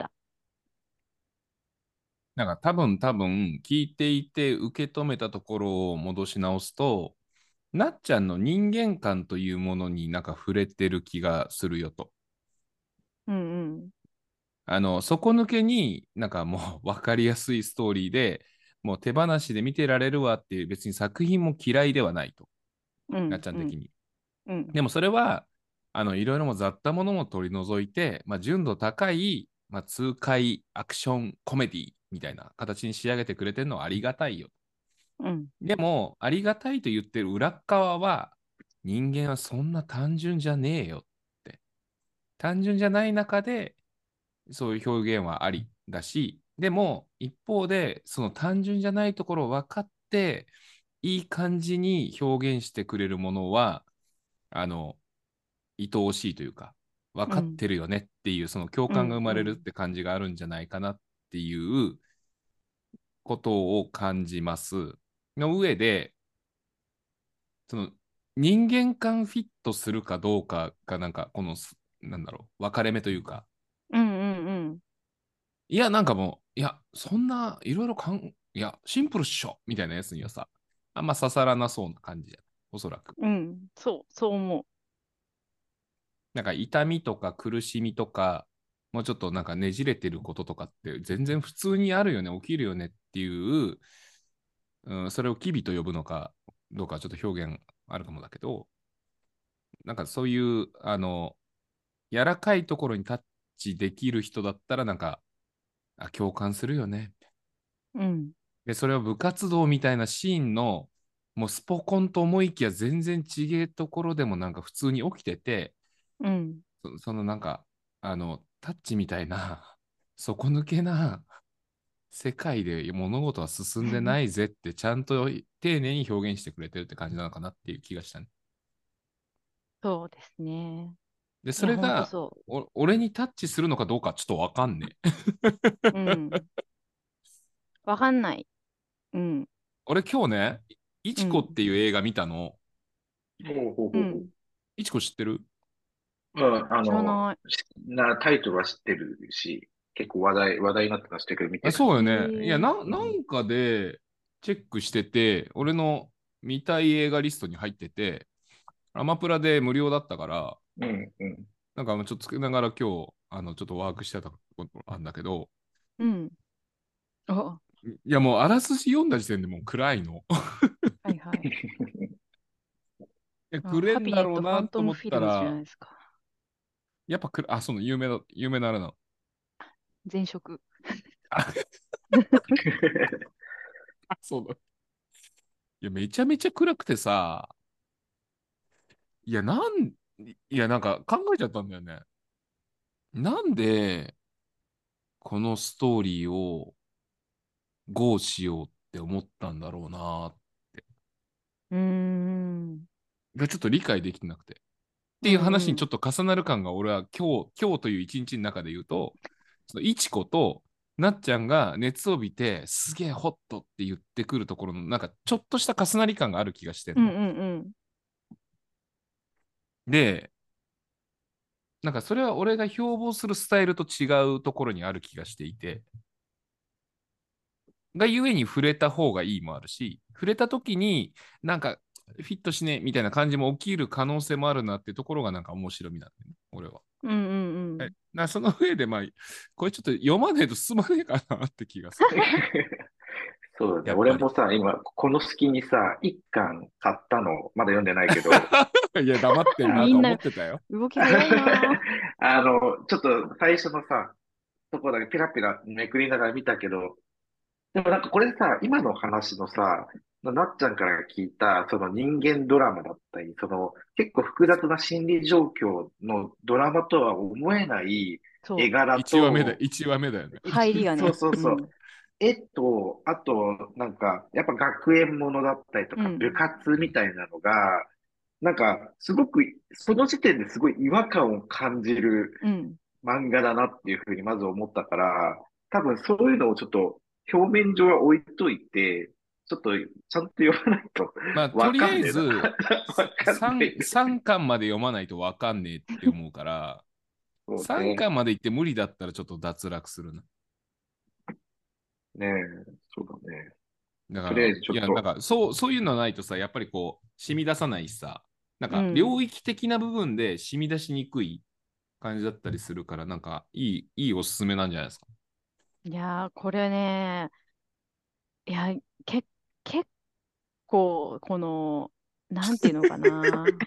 S1: なんか多分聞いていて受け止めたところを戻し直すと、なっちゃんの人間観というものになんか触れてる気がするよと。
S3: うんうん。
S1: 底抜けになんかもう分かりやすいストーリーで、もう手放しで見てられるわっていう別に作品も嫌いではないと。なっ
S3: うんうん。
S1: ちゃん的に。
S3: うん。
S1: でもそれは、いろいろも雑多ものも取り除いて、まあ、純度高い、まあ、痛快アクションコメディみたいな形に仕上げてくれてるのはありがたいよ。
S3: うん。
S1: でも、ありがたいと言ってる裏側は、人間はそんな単純じゃねえよって。 単純じゃない中で、そういう表現はありだし、でも、一方で、その単純じゃないところを分かって、いい感じに表現してくれるものは、あの、愛おしいというか、分かっ
S3: うん、
S1: てるよねっていう、その共
S3: うん、
S1: 感が生まれるっ
S3: うん、
S1: て感じがあるんじゃないかなっていうことを感じます。の上で、その人間観フィットするかどうかが、なんか、なんだろう、分かれ目というか、
S3: うん、うん、
S1: いや、なんかもう、いや、そんないろいろいや、シンプルっしょみたいなやつにはさ、あんま刺さらなそうな感じじゃん。おそらく。
S3: うん、そう、そう思
S1: なんか痛みとか苦しみとか、もうちょっとなんかねじれてることとかって全然普通にあるよね、起きるよねっていう、それを機微と呼ぶのかどうかちょっと表現あるかもだけど、なんかそういう、柔らかいところにタッチできる人だったら、なんか、共感するよね。
S3: う。うん、
S1: で、それを部活動みたいなシーンの、もうスポコンと思いきや全然違えところでもなんか普通に起きてて、
S3: うん、
S1: そのなんか、タッチみたいな、底抜けな世界で物事は進んでないぜってちゃんと丁寧に表現してくれてるって感じなのかなっていう気がしたね。
S3: そうですね。
S1: で、
S3: いや、ほんと
S1: それが
S3: そ
S1: 俺にタッチするのかどうかちょっとわかんね
S3: う。うん、わかんない。うん、
S1: 俺今日ね、いちこっ
S3: うん、
S1: ていう映画見たの。
S2: ほうほうほうほう。
S3: うん。
S1: いちこ知ってる？
S2: うん、
S3: 知らない。
S2: タイトルは知ってるし、結構話題になってたの知ってるけど見てない。
S1: そうよね。いや、
S3: へえ。
S2: うん、
S1: なんかでチェックしてて、俺の見たい映画リストに入ってて、アマプラで無料だったから、
S2: うん、うん。
S1: なんかちょっとつけながら今日、ちょっとワークしてたことあるんだけど、
S3: うん。あ、
S1: いや、もうあらすじ読んだ時点でもう暗いの。
S3: はいはい。
S1: いや、
S3: あ、
S1: くれん
S3: ハピネットファ
S1: だろうな
S3: ントムフィ
S1: と思った
S3: ルムズじゃな
S1: ら、
S3: いですか。
S1: やっぱその有名なあれなの。
S3: 前職。
S1: そうだ。いや、めちゃめちゃ暗くてさ、いや、なんか考えちゃったんだよね。なんで、このストーリーを GO しようって思ったんだろうなって。
S3: うーん。
S1: がちょっと理解できてなくて。っていう
S3: うんうん。
S1: 話にちょっと重なる感が俺は今日という一日の中で言うと、そのいちことなっちゃんが熱を帯びて、すげえホットって言ってくるところの、なんかちょっとした重なり感がある気がしてんの。
S3: うんうんうん。
S1: で、なんかそれは俺が標榜するスタイルと違うところにある気がしていて、がゆえに触れた方がいいもあるし、触れた時になんかフィットしねえみたいな感じも起きる可能性もあるなっていうところがなんか面白みなんだよね、俺は。
S3: うんうんう
S1: はい。
S3: ん。
S1: その上で、まあ、これちょっと読まねえと進まねえかなって気がする。
S2: そうだね。
S1: やっぱり。
S2: 俺もさ、今、この隙にさ、一巻買ったの、まだ読んでないけど、
S1: いや、黙ってんなと思
S3: みんな
S1: ってたよ。
S3: 動き早いな
S2: ちょっと最初のさ、とこだけペラペラめくりながら見たけど、でもなんかこれさ、今の話のさ、なっちゃんから聞いた、その人間ドラマだったり、その結構複雑な心理状況のドラマとは思えない絵
S3: そう。
S2: 柄
S1: 1話目だ、
S2: と、
S1: 1話目だよね。
S2: そう
S3: 入りがね。
S2: そうそう。
S3: うん。
S2: 絵と、あと、なんか、やっぱ学園ものだったりとか、部
S3: うん。
S2: 活みたいなのが、なんか、すごく、その時点ですごい違和感を感じる
S3: うん。
S2: 漫画だなっていうふうにまず思ったから、多分そういうのをちょっと表面上は置いといて、ちょっとちゃんと読まないと
S1: まあ、と
S2: わ
S1: りあ
S2: かんねえな。
S1: えず、
S2: わかんない。
S1: 3巻まで読まないとわかんねえって思うから、3
S2: そうね。
S1: 巻まで行って無理だったらちょっと脱落するな。
S2: ねえ、そうだね。
S1: だから、
S2: とりあえずちょ
S1: いや、なん
S2: っと、
S1: か、そういうのないとさ、やっぱりこう、染み出さないしさ、なんか、
S3: うん。
S1: 領域的な部分で染み出しにくい感じだったりするから、なんか、いいおすすめなんじゃないですか。
S3: いやー、これね、いや、け、結構、なんていうのかな。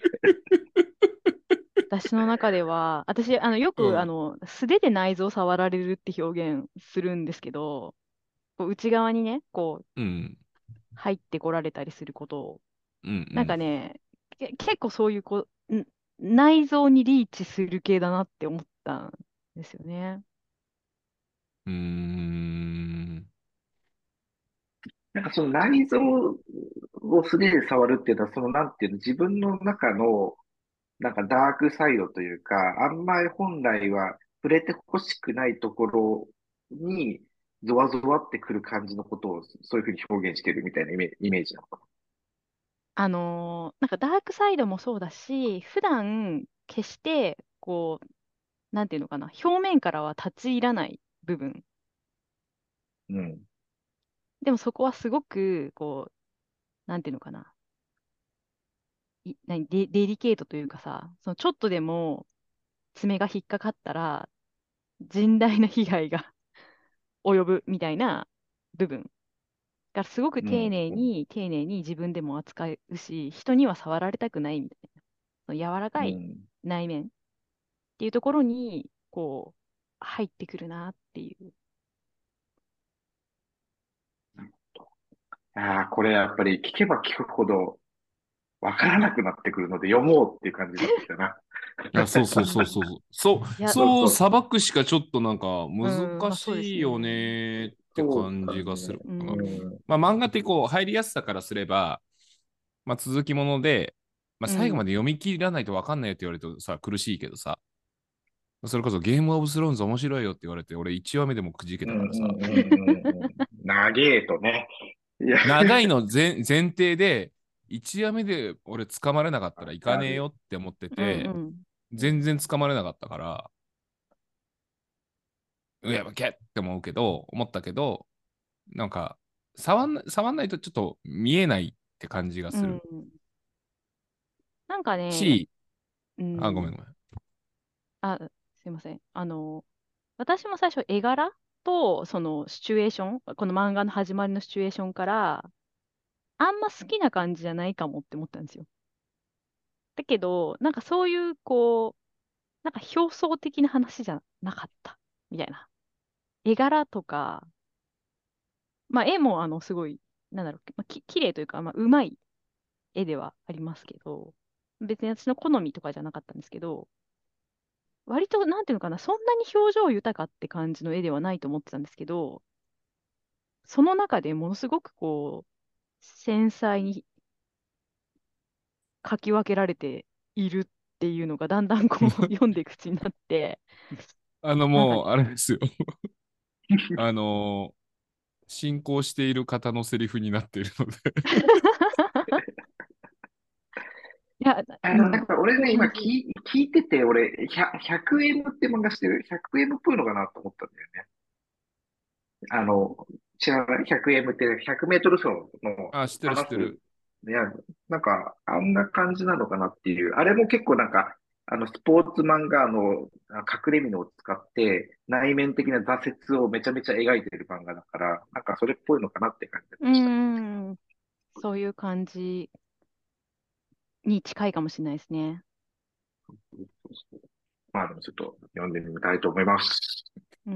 S3: 私の中では、私、よく、
S1: うん。
S3: 素手で内臓を触られるって表現するんですけど、こう内側にね、こう、
S1: うん。
S3: 入ってこられたりすることを、
S1: うん。う
S3: なんか
S1: ん。
S3: ね、結構そういう内臓にリーチする系だなって思ったんですよね。
S1: うーん。
S2: なんかその内臓を素手で触るっていうのは、そのなんていうの、自分の中のなんかダークサイドというか、あんまり本来は触れてほしくないところに、ゾワゾワってくる感じのことをそういうふうに表現してるみたいなイメージなのか
S3: なんかダークサイドもそうだし、普段決して、こう、なんていうのかな、表面からは立ち入らない部分。
S2: な。うん。
S3: でもそこはすごく、こう、なんていうのかな、デリケートというかさ、そのちょっとでも爪が引っかかったら、甚大な被害が及ぶみたいな部分。だからすごく
S2: うん。うん。
S3: 丁寧に自分でも扱うし、人には触られたくないみたいな。その柔らかい
S2: うん。
S3: 内面っていうところに、こう、入ってくるなっていう。
S2: ああ、これやっぱり聞けば聞くほどわからなくなってくるので読もうっていう感じになってきたな。
S1: いや、そうそうそう
S3: うん。
S1: そうそう。そう、
S3: いや、
S1: そう
S2: そうそう。
S1: 裁くしかちょっとなんか
S3: うん、
S1: 難
S3: まあそうです
S1: しいよ
S3: ね。
S1: ねって
S2: そう
S1: 感
S2: だね。
S1: じがする。
S3: う
S1: なんか
S3: ん。
S1: まあ漫画ってこう入りやすさからすれば、まあ続きもので、まあ
S3: うん。
S1: 最後まで読み切らないと分かんないよって言われるとさ、苦しいけどさ、それこそゲームオブスローンズ面白いよって言われて、俺1話目でもくじけ
S2: うんうん
S1: たからさ、
S2: うんうんうん。長えとね。いや、
S1: 長いの前提で、1話目で俺捕まれなかったら
S2: わ
S1: 行かねえよ
S2: かる。
S1: って思って
S3: うん
S1: て、
S3: うん。
S1: 全然捕まれなかったから、うやばけって思ったけど、なんか、触んないとちょっと見えないって感じが
S3: うん。
S1: する
S3: なんかね、
S1: し、あ、ごめ
S3: うん。
S1: んごめん。
S3: あ、すいません。私も最初絵柄と、そのシチュエーション、この漫画の始まりのシチュエーションから、あんま好きな感じじゃないかもって思ったんですよ。だけど、なんかそういう、こう、なんか表層的な話じゃなかった、みたいな。絵柄とか、まあ絵もすごい、なんだろう、綺麗というか、まあうまい絵ではありますけど、別に私の好みとかじゃなかったんですけど、割と、なんていうのかな、そんなに表情豊かって感じの絵ではないと思ってたんですけど、その中でものすごくこう、繊細に書き分けられているっていうのがだんだんこう読んでいくうちになって、なんかね、
S1: もう、あれですよ。あの、進行している方のセリフになっているので。
S3: いや、
S2: なん
S3: うん、
S2: か俺ね、今
S3: 同じ。
S2: 聞いてて、俺、100M って漫画してる？ 100M っぽいのかなと思ったんだよね。あの、知らない？ 100M って100メートル走の
S1: あ、知ってる知っ
S2: 話す。
S1: てる。
S2: いや、なんか、あんな感じなのかなっていう。あれも結構なんか、スポーツ漫画の隠れ蓑を使って、内面的な挫折をめちゃめちゃ描いてる漫画だから、なんかそれっぽいのかなって感じ
S3: う
S2: でした。
S3: ーん、そういう感じに近いかもしれないですね。
S2: まあでもちょっと読んでみたいと思います。
S3: うん。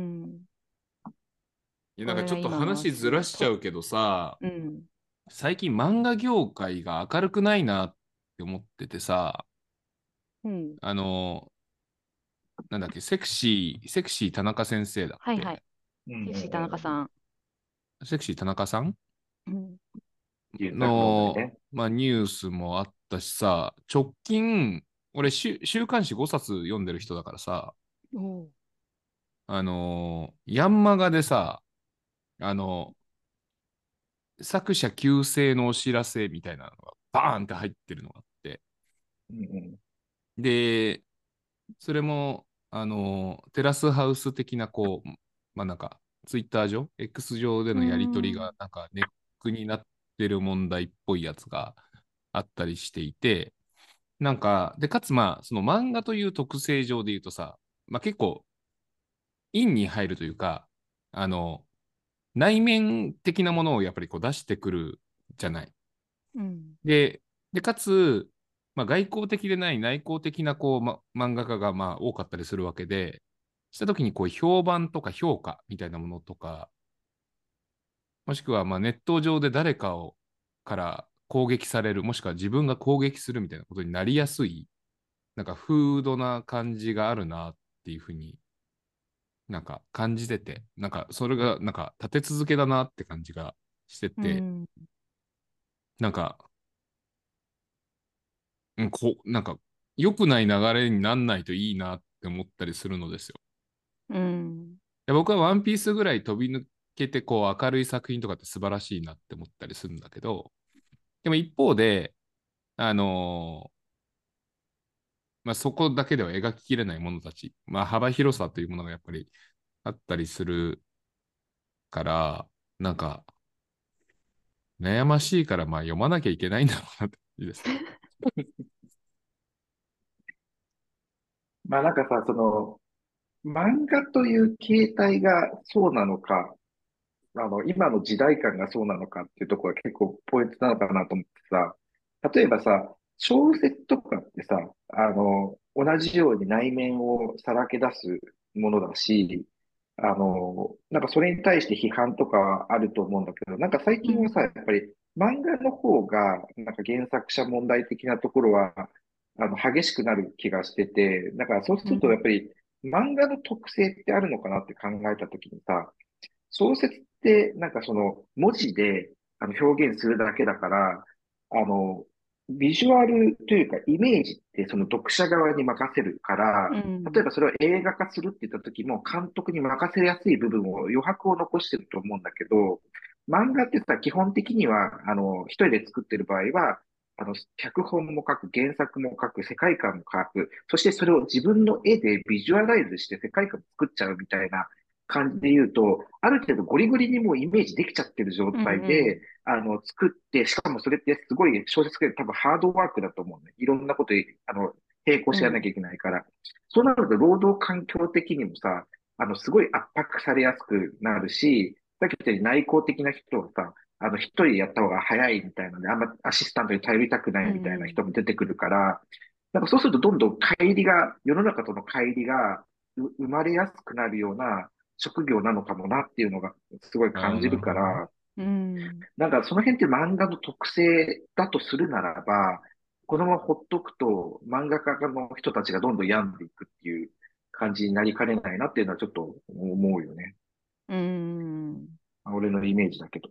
S1: なんかちょっと
S3: これが今の
S1: 話ずら
S3: 私の
S1: しちゃうけどさ、
S3: うん。
S1: 最近漫画業界が明るくないなって思っててさ、
S3: うん。
S1: あの、なんだっけ、セクシー田中先生だっ
S3: はいはい。
S1: け？
S2: うんうん
S3: セクシー田中
S2: うん。
S3: さん。
S1: セクシー田中さん
S3: うん。
S2: 原作問題
S1: の、
S2: ね。
S1: まあ、ニュースもあったしさ、直近、俺週刊誌5冊読んでる人だからさ、
S3: おう。
S1: ヤンマガでさ、あの、作者急逝のお知らせみたいなのがバーンって入ってるのがあって、
S2: うんうん
S1: で、それも、テラスハウス的な、こう、まあなんか、ツイッター上、X 上で
S3: うー
S1: のやりとり
S3: ん。
S1: が、なんかネックになってる問題っぽいやつがあったりしていて、なんか、で、かつまあ、その漫画という特性上で言うとさ、まあ結構、陰に入るというか、あの、内面的なものをやっぱりこう出してくるじゃない。
S3: うん。
S1: で、かつ、まあ、外交的でない内向的なこう、漫画家がまあ多かったりするわけで、したときにこう評判とか評価みたいなものとか、もしくはまあネット上で誰かから攻撃される、もしくは自分が攻撃するみたいなことになりやすいなんか風土な感じがあるなっていうふうになんか感じてて、なんかそれがなんか立て続けだなって感じがしてて、
S3: うん。
S1: なんか、なんか良くない流れになんないといいなって思ったりするのですよ。
S3: うん。
S1: で僕はワンピースぐらい飛び抜けてこう明るい作品とかって素晴らしいなって思ったりするんだけど、でも一方で、あのーまあ、そこだけでは描ききれないものたち、まあ、幅広さというものがやっぱりあったりするから、なんか悩ましいからまあ読まなきゃいけないんだろうなって感じですね。
S2: まあなんかさ、漫画という形態がそうなのか、今の時代感がそうなのかっていうところが結構ポイントなのかなと思ってさ、例えばさ、小説とかってさ、同じように内面をさらけ出すものだし、なんかそれに対して批判とかはあると思うんだけど、なんか最近はさ、やっぱり漫画の方が、なんか原作者問題的なところは、激しくなる気がしてて、だからそうするとやっぱり漫画の特性ってあるのかなって考えたときにさ、小説ってなんかその文字で表現するだけだから、あの、ビジュアルというかイメージってその読者側に任せるから、
S3: うん。
S2: 例えばそれを映画化するって言った時も監督に任せやすい部分を余白を残してると思うんだけど、漫画ってさ、基本的には、一人で作ってる場合は、脚本も書く、原作も書く、世界観も書く、そしてそれを自分の絵でビジュアライズして世界観を作っちゃうみたいな感じで言うと、ある程度ゴリゴリにもうイメージできちゃってる状
S3: うん。
S2: 態で、
S3: うん。
S2: 作って、しかもそれってすごい小説家で多分ハードワークだと思うね。いろんなこと、並行
S3: うん。
S2: してやらなきゃいけないから。そうなると、労働環境的にもさ、すごい圧迫されやすくなるし、さっき言ったように内向的な人はさ、一人でやった方が早いみたいなので、あんまアシスタントに頼りたくな
S3: う
S2: いみたいな
S3: ん。
S2: 人も出てくるから、なんかそうするとどんどん乖離が、世の中との乖離が生まれやすくなるような職業なのかもなっていうのがすごい
S1: ああ、
S2: 感じる
S1: なるほどね。
S2: から、
S3: うん。
S2: なんかその辺って漫画の特性だとするならば、このままほっとくと漫画家の人たちがどんどん病んでいくっていう感じになりかねないなっていうのはちょっと思うよね。
S3: うん。
S2: 俺のイメージだけど。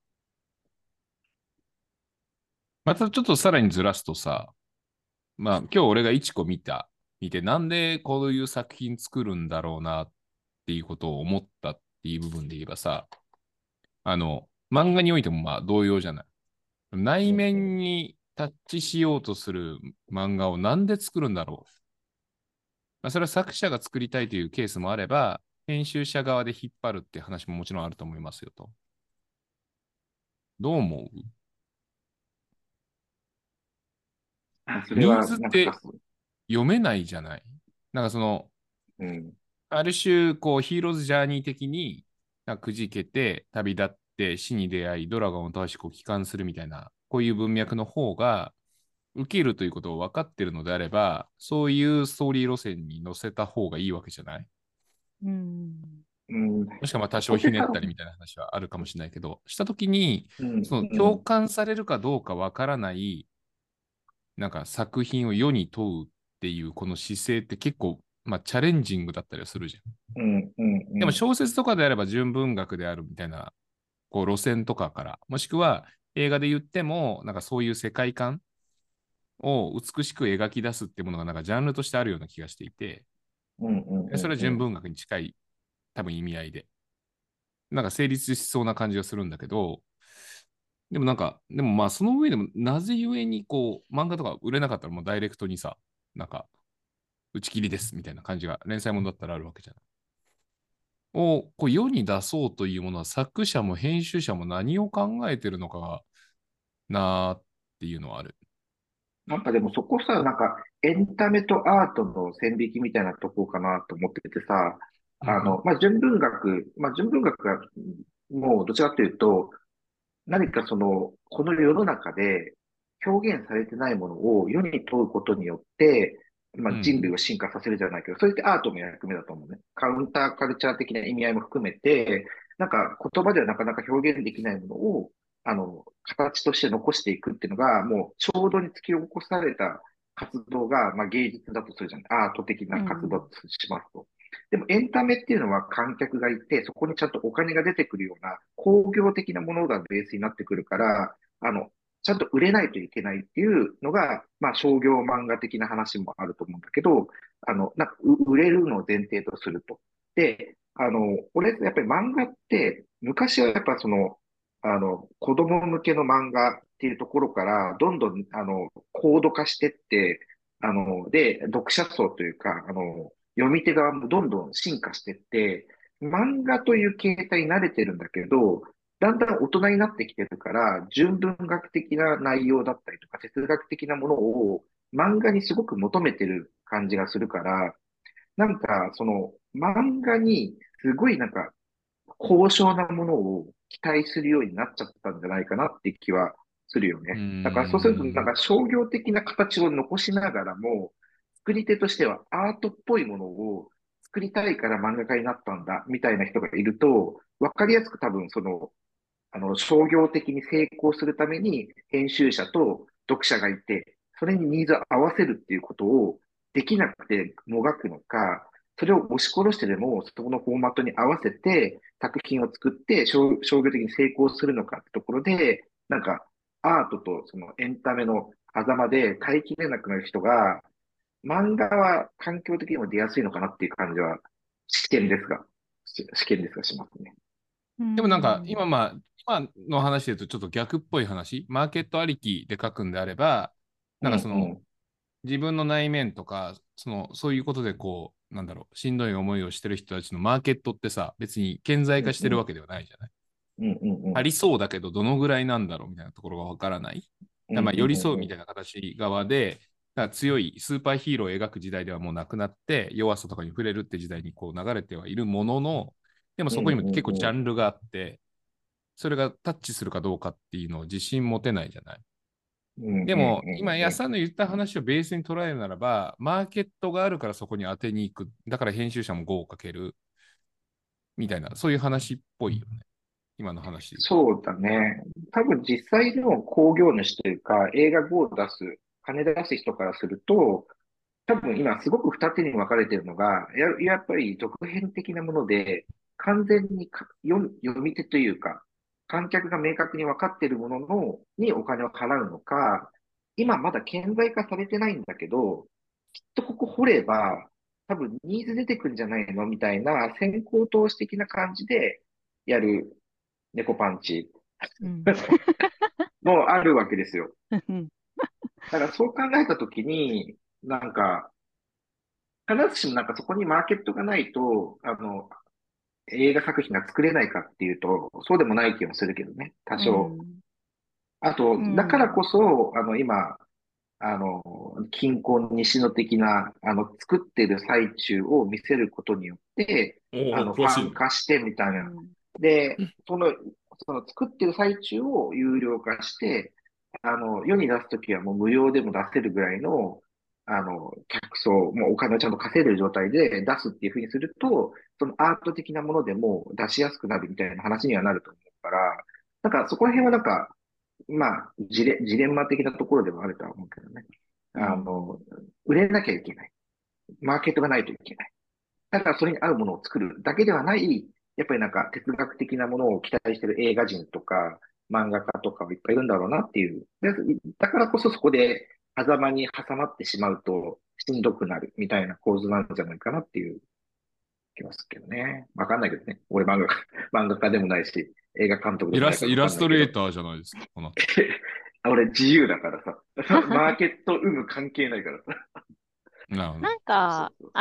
S1: またちょっとさらにずらすとさ、まあ今日俺がイチコ見てなんでこういう作品作るんだろうなっていうことを思ったっていう部分で言えばさ、漫画においてもまあ同様じゃない。内
S2: うんうん
S1: 面にタッチしようとする漫画をなんで作るんだろう。まあ、それは作者が作りたいというケースもあれば、編集者側で引っ張るっていう話ももちろんあると思いますよと。どう思う？
S2: それは
S1: ニーズって
S2: なんか
S1: 読めないじゃない。なんかその、
S2: うん、
S1: ある種、こう、ヒーローズジャーニー的に、なんかくじけて、旅立って、死に出会い、ドラゴンを倒し、こう、帰還するみたいな、こういう文脈の方が、受けるということを分かっているのであれば、そういうストーリー路線に乗せた方がいいわけじゃない？
S3: うん。
S2: うん、
S1: もしくはまあ多
S2: そこでさ、
S1: 少ひねったりみたいな話はあるかもしれないけど、したときに、
S2: うん、
S1: その
S2: うん、
S1: 共感されるかどうか分からない、なんか作品を世に問うっていうこの姿勢って結構、まあチャレンジングだったりはするじゃん。
S2: うん、うん、
S1: でも
S2: うん、
S1: 小説とかであれば純文学であるみたいな、こう路線とかから、もしくは映画で言っても、なんかそういう世界観を美しく描き出すっていうものがなんかジャンルとしてあるような気がしていて、
S2: うん、うん、
S1: それは
S2: うん、
S1: 純文学に近い多分意味合いで、なんか成立しそうな感じがするんだけど、でもなんか、でもまあその上でもなぜゆえにこう漫画とか売れなかったらもうダイレクトにさ、なんか打ち切りですみたいな感じが連載ものだったらあるわけじゃない。をこう世に出そうというものは作者も編集者も何を考えてるのかなっていうのはある。
S2: なんかでもそこさ、なんかエンタメとアートの線引きみたいなとこかなと思っててさ、
S1: うんうん。
S2: 純文学がもうどちらかというと、何かこの世の中で表現されてないものを世に問うことによって、人類
S1: うん。
S2: を進化させるじゃないけど、それってアートの役目だと思うね。カウンターカルチャー的な意味合いも含めて、なんか言葉ではなかなか表現できないものを、形として残していくっていうのが、もうちょうどに突き起こされた活動が、まあ、芸術だとするじゃん。アート的
S3: う
S2: な活動
S3: ん。
S2: としますと。でもエンタメっていうのは観客がいて、そこにちゃんとお金が出てくるような工業的なものがベースになってくるから、ちゃんと売れないといけないっていうのが、まあ商業漫画的な話もあると思うんだけど、なんか売れるのを前提とすると。で、俺、やっぱり漫画って、昔はやっぱ子供向けの漫画っていうところから、どんどん、高度化してって、で、読者層というか、読み手側もどんどん進化してって、漫画という形態に慣れてるんだけど、だんだん大人になってきてるから、純文学的な内容だったりとか、哲学的なものを漫画にすごく求めてる感じがするから、なんか、漫画にすごいなんか、高尚なものを期待するようになっちゃったんじゃないかなって気はするよ
S1: うー
S2: ね。だからそうすると、なん
S1: ん。
S2: か商業的な形を残しながらも、作り手としてはアートっぽいものを作りたいから漫画家になったんだ、みたいな人がいると、わかりやすく多分商業的に成功するために編集者と読者がいて、それにニーズを合わせるっていうことをできなくてもがくのか、それを押し殺してでも、そこのフォーマットに合わせて作品を作って商業的に成功するのかってところで、なんかアートとそのエンタメの狭間で耐えきれなくなる人が、漫画は環境的にも出やすいのかなっていう感じは、試験ですがしますね。
S3: う
S1: でもなんか、
S3: ん。
S1: 今の話で言うとちょっと逆っぽい話、マーケットありきで書くんであれば、
S2: う
S1: なんか
S2: ん
S1: 自分の内面とか、そういうことでこう、なんだろう、しんどい思いをしてる人たちのマーケットってさ、別に顕在化してるわけではないじゃない。ありそうだけど、どのぐらいなんだろうみたいなところがわからない。まあ、寄り添うみたいな形側で、だから強いスーパーヒーローを描く時代ではもうなくなって、弱さとかに触れるって時代にこう流れてはいるものの、でもそこにも結構ジャンルがあって、それがタッチするかどうかっていうのを自信持てないじゃない。でも、今、安さんの言った話をベースに捉えるならば、マーケットがあるからそこに当てに行く。だから編集者も5をかける。みたいな、そういう話っぽいよね。今の話で言うと。
S2: そうだね。多分実際の興行主というか、映画を出す、金出す人からすると、多分今すごく二手に分かれているのが、やっぱり続編的なもので、完全に読み手というか、観客が明確に分かっているものにお金を払うのか、今まだ顕在化されてないんだけど、きっとここ掘れば、多分ニーズ出てくんじゃないのみたいな先行投資的な感じでやる猫パンチ
S3: うん。
S2: もあるわけですよ。
S3: うん。
S2: だからそう考えたときに、なんか、必ずしもなんかそこにマーケットがないと、映画作品が作れないかっていうと、そうでもない気もするけどね、多
S3: う
S2: 少。
S3: ん。
S2: あと、
S3: う
S2: だからこ
S3: ん。
S2: そ、今、近婚西野的な、作ってる最中を見せることによって、
S1: おお、
S2: ファン
S1: 詳しいね。
S2: 化してみたいな。
S3: うん。
S2: で、その作ってる最中を有料化して、世に出すときはもう無料でも出せるぐらいの、客層、もうお金をちゃんと稼いでる状態で出すっていうふうにすると、そのアート的なものでも出しやすくなるみたいな話にはなると思うから、なんかそこら辺はなんか、まあ、ジレンマ的なところではあるとは思うけどね。
S3: うん。
S2: 売れなきゃいけない。マーケットがないといけない。だからそれに合うものを作るだけではない、やっぱりなんか哲学的なものを期待している映画人とか漫画家とかはいっぱいいるんだろうなっていう。だからこそそこで狭間に挟まってしまうとしんどくなるみたいな構図なんじゃないかなっていう気がするけどね。わかんないけどね。俺漫画家でもないし、映画監督でもないからわ
S1: イラスト
S2: かんないけど。
S1: レーターじゃないですか、この。
S2: 俺自由だからさ。マーケット有無関係ないからさ。
S1: なるほど。
S3: なん
S2: そうそう
S3: か、
S2: そう。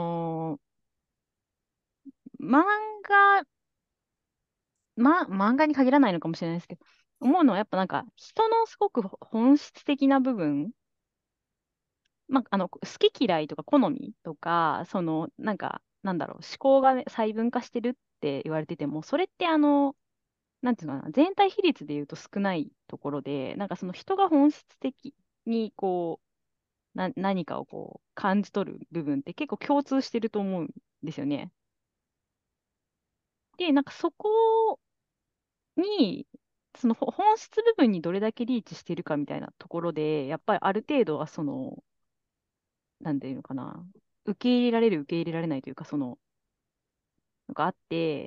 S3: 漫画、漫画に限らないのかもしれないですけど、思うのはやっぱなんか人のすごく本質的な部分、好き嫌いとか好みとか、なんだろう、思考がね、細分化してるって言われてても、それってなんていうのかな、全体比率で言うと少ないところで、なんかその人が本質的に何かを感じ取る部分って結構共通してると思うんですよね。で、なんかそこに、その本質部分にどれだけリーチしてるかみたいなところで、やっぱりある程度はなんていうのかな、受け入れられる、受け入れられないというか、のがあって、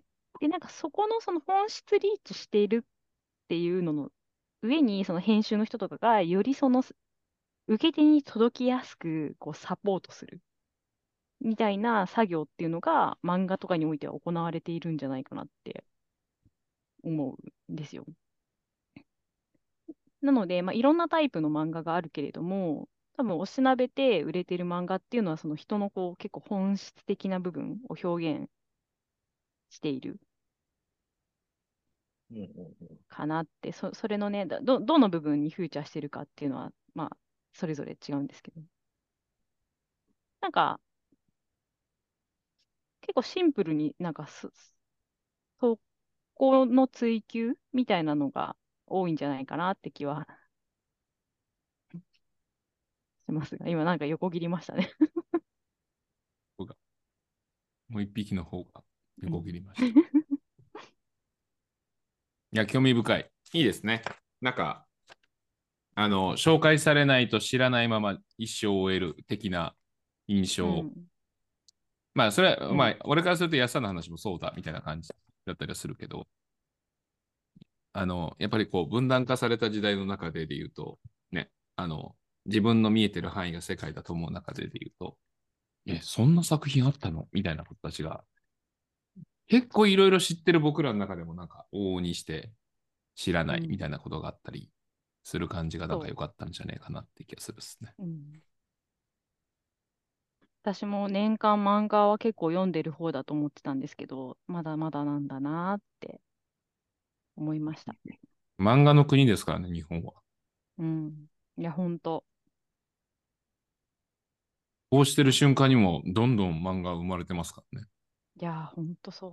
S3: で、なんかそこのその本質リーチしているっていうのの上に、その編集の人とかが、より受け手に届きやすく、こう、サポートするみたいな作業っていうのが、漫画とかにおいては行われているんじゃないかなって思うんですよ。なので、まあ、いろんなタイプの漫画があるけれども、多分、おしなべて売れてる漫画っていうのは、その人のこう、結構本質的な部分を表現している
S2: うんうんうん。
S3: かなって、それのね、どの部分にフューチャーしてるかっていうのは、まあ、それぞれ違うんですけど、なんか、結構シンプルになんかそこの追求みたいなのが多いんじゃないかなって気はしますが、今なんか横切りましたね。
S1: 僕がもう一匹の方が
S3: うん。
S1: 横切りました。いや、興味深い。いいですね。なんか、紹介されないと知らないまま一生を終える的な印象。
S3: うん。
S1: まあ、それは、
S3: うん。
S1: まあ、俺からすると安さの話もそうだみたいな感じだったりはするけど、やっぱりこう、分断化された時代の中で言うと、ね、自分の見えてる範囲が世界だと思う中で言うと、そんな作品あったのみたいなことたちが、結構いろいろ知ってる僕らの中でもなんか往々にして知らないみ
S3: うん。
S1: たいなことがあったりする感じがなんか
S3: そ
S1: 良かったんじゃねえかなって気がするですね。
S3: う。うん。私も年間漫画は結構読んでる方だと思ってたんですけど、まだまだなんだなって思いました。
S1: 漫画の国ですからね、日本は。
S3: うん。いや、ほんと。
S1: こうしてる瞬間にもどんどん漫画生まれてますからね。
S3: いや、ほんとそう。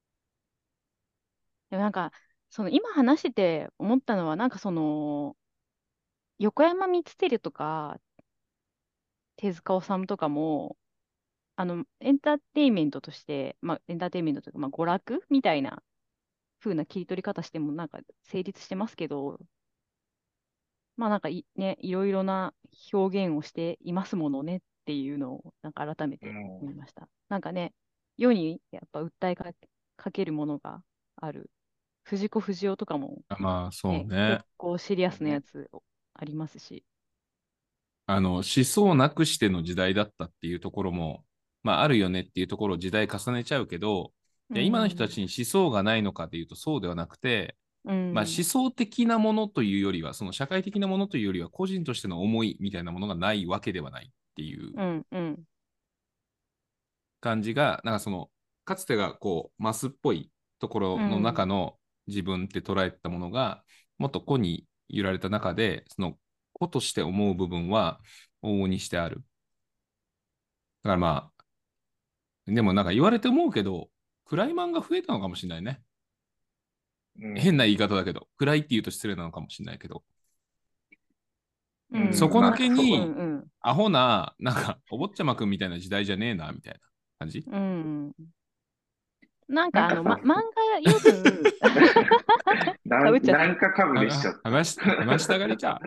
S3: でもなんか、今話してて思ったのは、なんか横山光輝とか、手塚治虫とかも、エンターテインメントとして、まあ、エンターテインメントというか、まあ、娯楽みたいな風な切り取り方しても、なんか成立してますけど、まあなんかね、いろいろな表現をしていますものねっていうのを、なんか改めて思いました。なんかね、世にやっぱ訴えかけるものがある。藤子不二雄とかも
S1: まあ、そう
S3: ね、
S1: ね。
S3: 結構シリアスなや
S2: ね。
S3: つありますし。
S1: 思想なくしての時代だったっていうところも、まあ、あるよねっていうところを時代重ねちゃうけど、
S3: う
S1: いや今の人た
S3: ん、
S1: ちに思想がないのかというとそうではなくて、
S3: う
S1: まあ、思
S3: ん、
S1: 想的なものというよりは、その社会的なものというよりは、個人としての思いみたいなものがないわけではないっていう
S3: うん、うん、
S1: 感じが、なんかかつてがこう、マスっぽいところの中
S3: うん、
S1: の自分って捉えたものが、もっと個に揺られた中で、その個として思う部分は往々にしてある。だからまあ、でもなんか言われて思うけど、暗い漫画増えたのかもしれないね。
S2: うん。
S1: 変な言い方だけど、暗いって言うと失礼なのかもしれないけど、
S3: うん、
S2: うん。まあ、
S1: 底抜け
S3: うん、
S1: に
S3: うん、
S1: アホな、なんか、お坊ちゃまくんみたいな時代じゃねえな、みたいな感じ。
S3: うん。なんか
S2: なんかさ、
S3: 漫画読む、かぶっちゃった。
S2: なんかかぶりしちゃった。
S1: 話したがりか。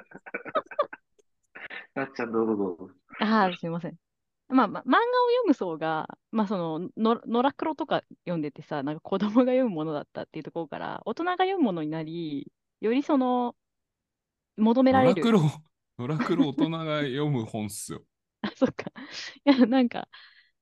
S2: なっちゃん、どうぞどうぞ。
S3: ああ、すいません。漫画を読む層が、野良黒とか読んでてさ、なんか子供が読むものだったっていうところから、大人が読むものになり、より求められる。
S1: 野良黒、野良黒大人が読む本っすよ。
S3: あ、そっか。いや、なんか、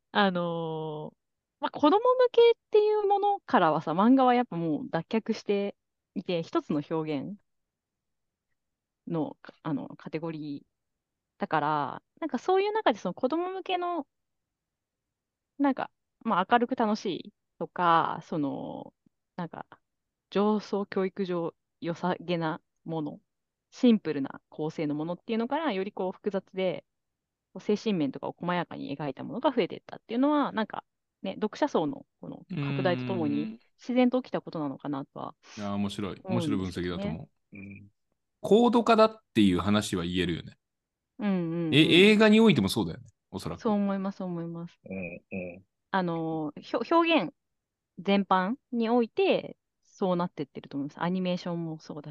S3: 子供向けっていうものからはさ、漫画はやっぱもう脱却していて、一つの表現の、カテゴリーだから、なんかそういう中でその子供向けのなんか、まあ、明るく楽しいとか、なんか、上層教育上良さげなもの、シンプルな構成のものっていうのから、よりこう複雑で、こう精神面とかを細やかに描いたものが増えていったっていうのは、なんか、ね、読者層のこの
S1: うー
S3: 拡大とともに
S1: ん。
S3: 自然と起きたことなのかなとは
S1: いや、面白い。面
S3: 思うんで
S1: 白い分
S3: すけどね。
S1: 析だと思う。
S2: うん。
S1: 高度化だっていう話は言えるよね。
S3: うんうんうん。
S1: 映画においてもそうだよね。おそらく。
S3: そう思います、そう思います。
S2: うん。うん。
S3: 表現全般において、そうなってってると思います。アニメーションもそうだし。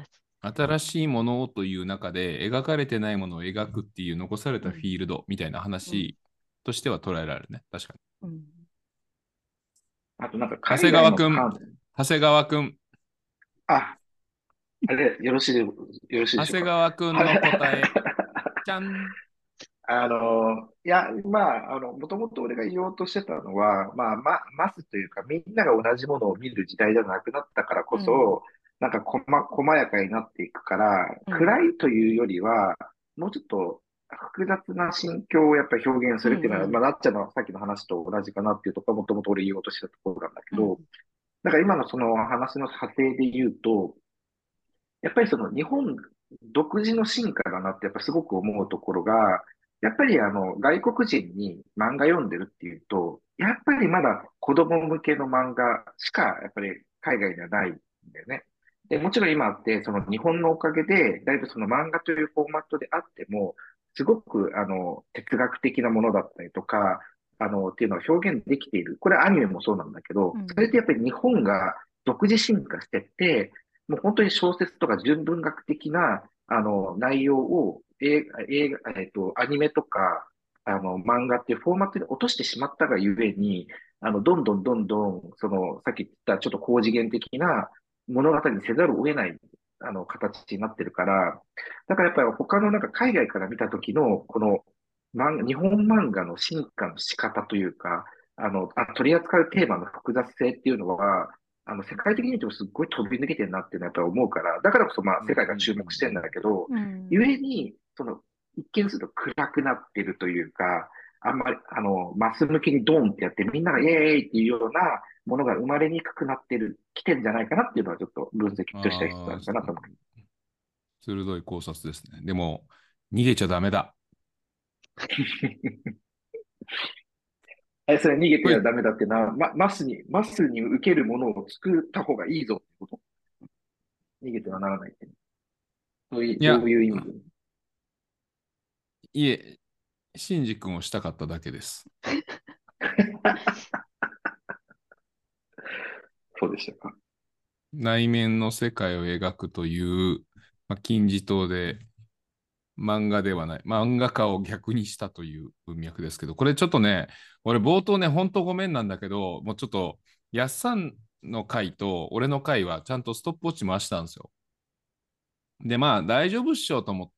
S1: 新しいものという中で描かれてないものを描くっていう残されたフィールドみたいな話としては捉えられるね。確かに。
S3: うん。
S2: あとなんか
S1: 長谷
S2: 海外
S1: 川くん、
S2: の
S1: 長谷川くん、
S2: あ、あれ、よろしいでしょうか。
S1: 長谷川くん
S2: は
S1: の答え、じゃん。
S2: いや、もともと俺が言おうとしてたのは、マスというか、みんなが同じものを見る時代じゃなくなったからこ
S3: うん。
S2: そ、なんか細やかになっていくから、
S3: うん。
S2: 暗いというよりは、もうちょっと複雑な心境をやっぱり表現す
S3: うん。
S2: るっていうのは、
S3: うん。
S2: なっちゃんのさっきの話と同じかなっていうところがもともと俺言おうとしてたところなんだけ
S3: うん。
S2: ど、だから今のその話の派生で言うと、やっぱりその日本独自の進化だなってやっぱすごく思うところが、やっぱり外国人に漫画読んでるっていうと、やっぱりまだ子供向けの漫画しかやっぱり海外にはないんだよね。で、もちろん今ってその日本のおかげで、だいぶその漫画というフォーマットであっても、すごく哲学的なものだったりとか、っていうのを表現できている。これアニメもそうなんだけど、それってやっぱり日本が独自進化してって、もう本当に小説とか純文学的な、内容を映画、アニメとか、漫画っていうフォーマットに落としてしまったがゆえに、どんどん、さっき言ったちょっと高次元的な物語にせざるを得ない、形になってるから、だからやっぱり他のなんか海外から見た時の、この、日本漫画の進化の仕方というか、取り扱うテーマの複雑性っていうのは、世界的に見てもすっごい飛び抜けてるなっていうのはやっぱり思うから、だからこそ世界が注目してるんだけど、
S3: うん。
S2: 故に、一見すると暗くなってるというか、あんまり、マス向きにドンってやって、みんながイエーイっていうようなものが生まれにくくなってる、来てるんじゃないかなっていうのはちょっと分析としては必要な
S1: ああ、
S2: のかなと思
S1: 鋭い考察ですね。でも、逃げちゃダメだ。
S2: う。それ逃げ
S1: これ、
S2: てはダメだっていうのは、マスに受けるものを作った方がいいぞってこと。逃げてはならないって。ど
S1: いや、
S2: ういう意味で。
S1: いえ、シンジ君をしたかっただけです。
S2: そうでしたか。
S1: 内面の世界を描くという、金字塔で漫画ではない、漫画家を逆にしたという文脈ですけど、これちょっとね、俺冒頭ね、ほんとごめんなんだけど、もうちょっと、やっさんの回と俺の回はちゃんとストップウォッチ回したんですよ。で、大丈夫っしょと思って、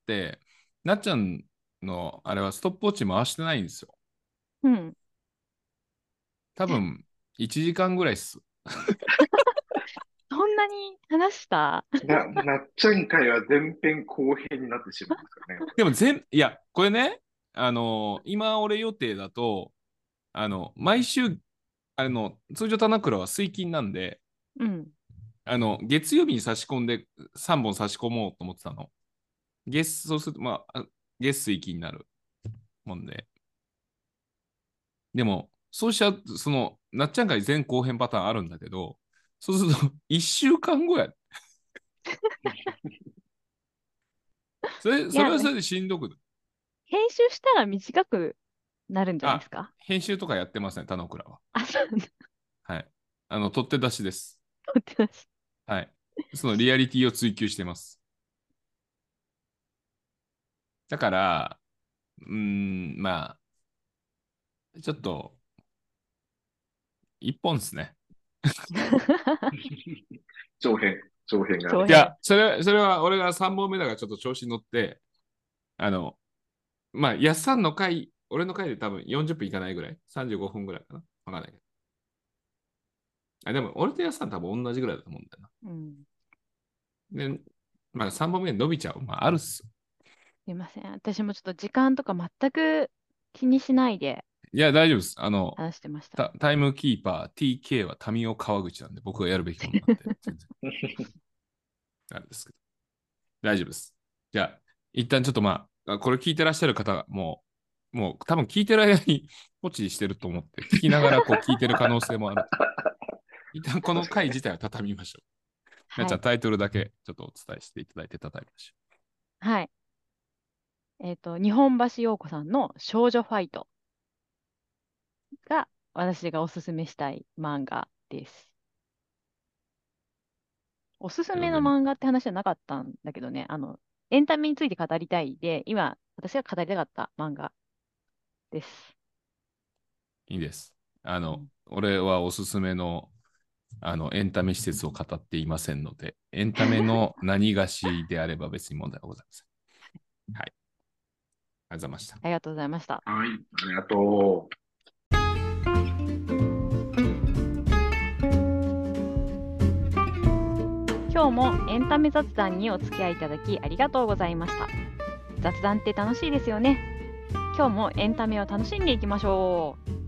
S1: なっちゃんのあれはストップウォッチ回してないんですよ。
S3: うん。
S1: 多分、1時間ぐらいっす。
S3: そんなに話した？
S2: なっちゃん会は前編後編になってしまうんですかね、これ。
S1: でもいや、これね、今俺予定だと、毎週、通常田中は水金なんで、
S3: うん。
S1: 月曜日に差し込んで3本差し込もうと思ってたの。そうすると、月水金になるもんで。でも、そうしちゃうと、なっちゃん会前後編パターンあるんだけど、そうすると、1週間後や。
S3: いや、
S1: それはそれでしんどく。
S3: 編集したら短くなるんじゃないで
S1: あ、
S3: すか？
S1: 編集とかやってますね、田之倉は。
S3: あ、そうなんだ。
S1: はい。取って出しです。
S3: 思ってました。
S1: はい。そのリアリティを追求してます。だから、ちょっと、一本ですね。
S2: 長編がね。
S3: 長編。
S1: いや、それは俺が3本目だからちょっと調子に乗って、あの、やっさんの回、俺の回で多分40分いかないぐらい ?35 分ぐらいかなわかんないけど。でも、俺とやっさん多分同じぐらいだと思うんだよ
S3: うん。
S1: な。で、3本目伸びちゃう。あるっす。
S3: すいません。私もちょっと時間とか全く気にしないで
S1: いや、大丈夫です。
S3: 話してました。
S1: タイムキーパー TK は民生川口なんで、僕がやるべきものなんで、全然あれですけど。大丈夫です。じゃあ、一旦ちょっとこれ聞いてらっしゃる方もう多分聞いてる間にポチしてると思って、聞きながらこう聞いてる可能性もある。一旦この回自体は畳みましょう。じゃあ
S3: はい。
S1: タイトルだけちょっとお伝えしていただいて畳みましょ
S3: はい。日本橋陽子さんの少女ファイトが私がおすすめしたい漫画です。 おすすめの漫画って話じゃなかったんだけどね、エンタメについて語りたいで、今、私が語りたかった漫画です。
S1: いいです。
S3: うん
S1: 俺はおすすめの、エンタメ施設を語っていませんので、エンタメの何がしであれば別に問題はございません。はい。ありがとうございました。
S3: ありがとうございました。
S2: はい、ありがとう。
S3: 今日もエンタメ雑談にお付き合いいただきありがとうございました。雑談って楽しいですよね。今日もエンタメを楽しんでいきましょう。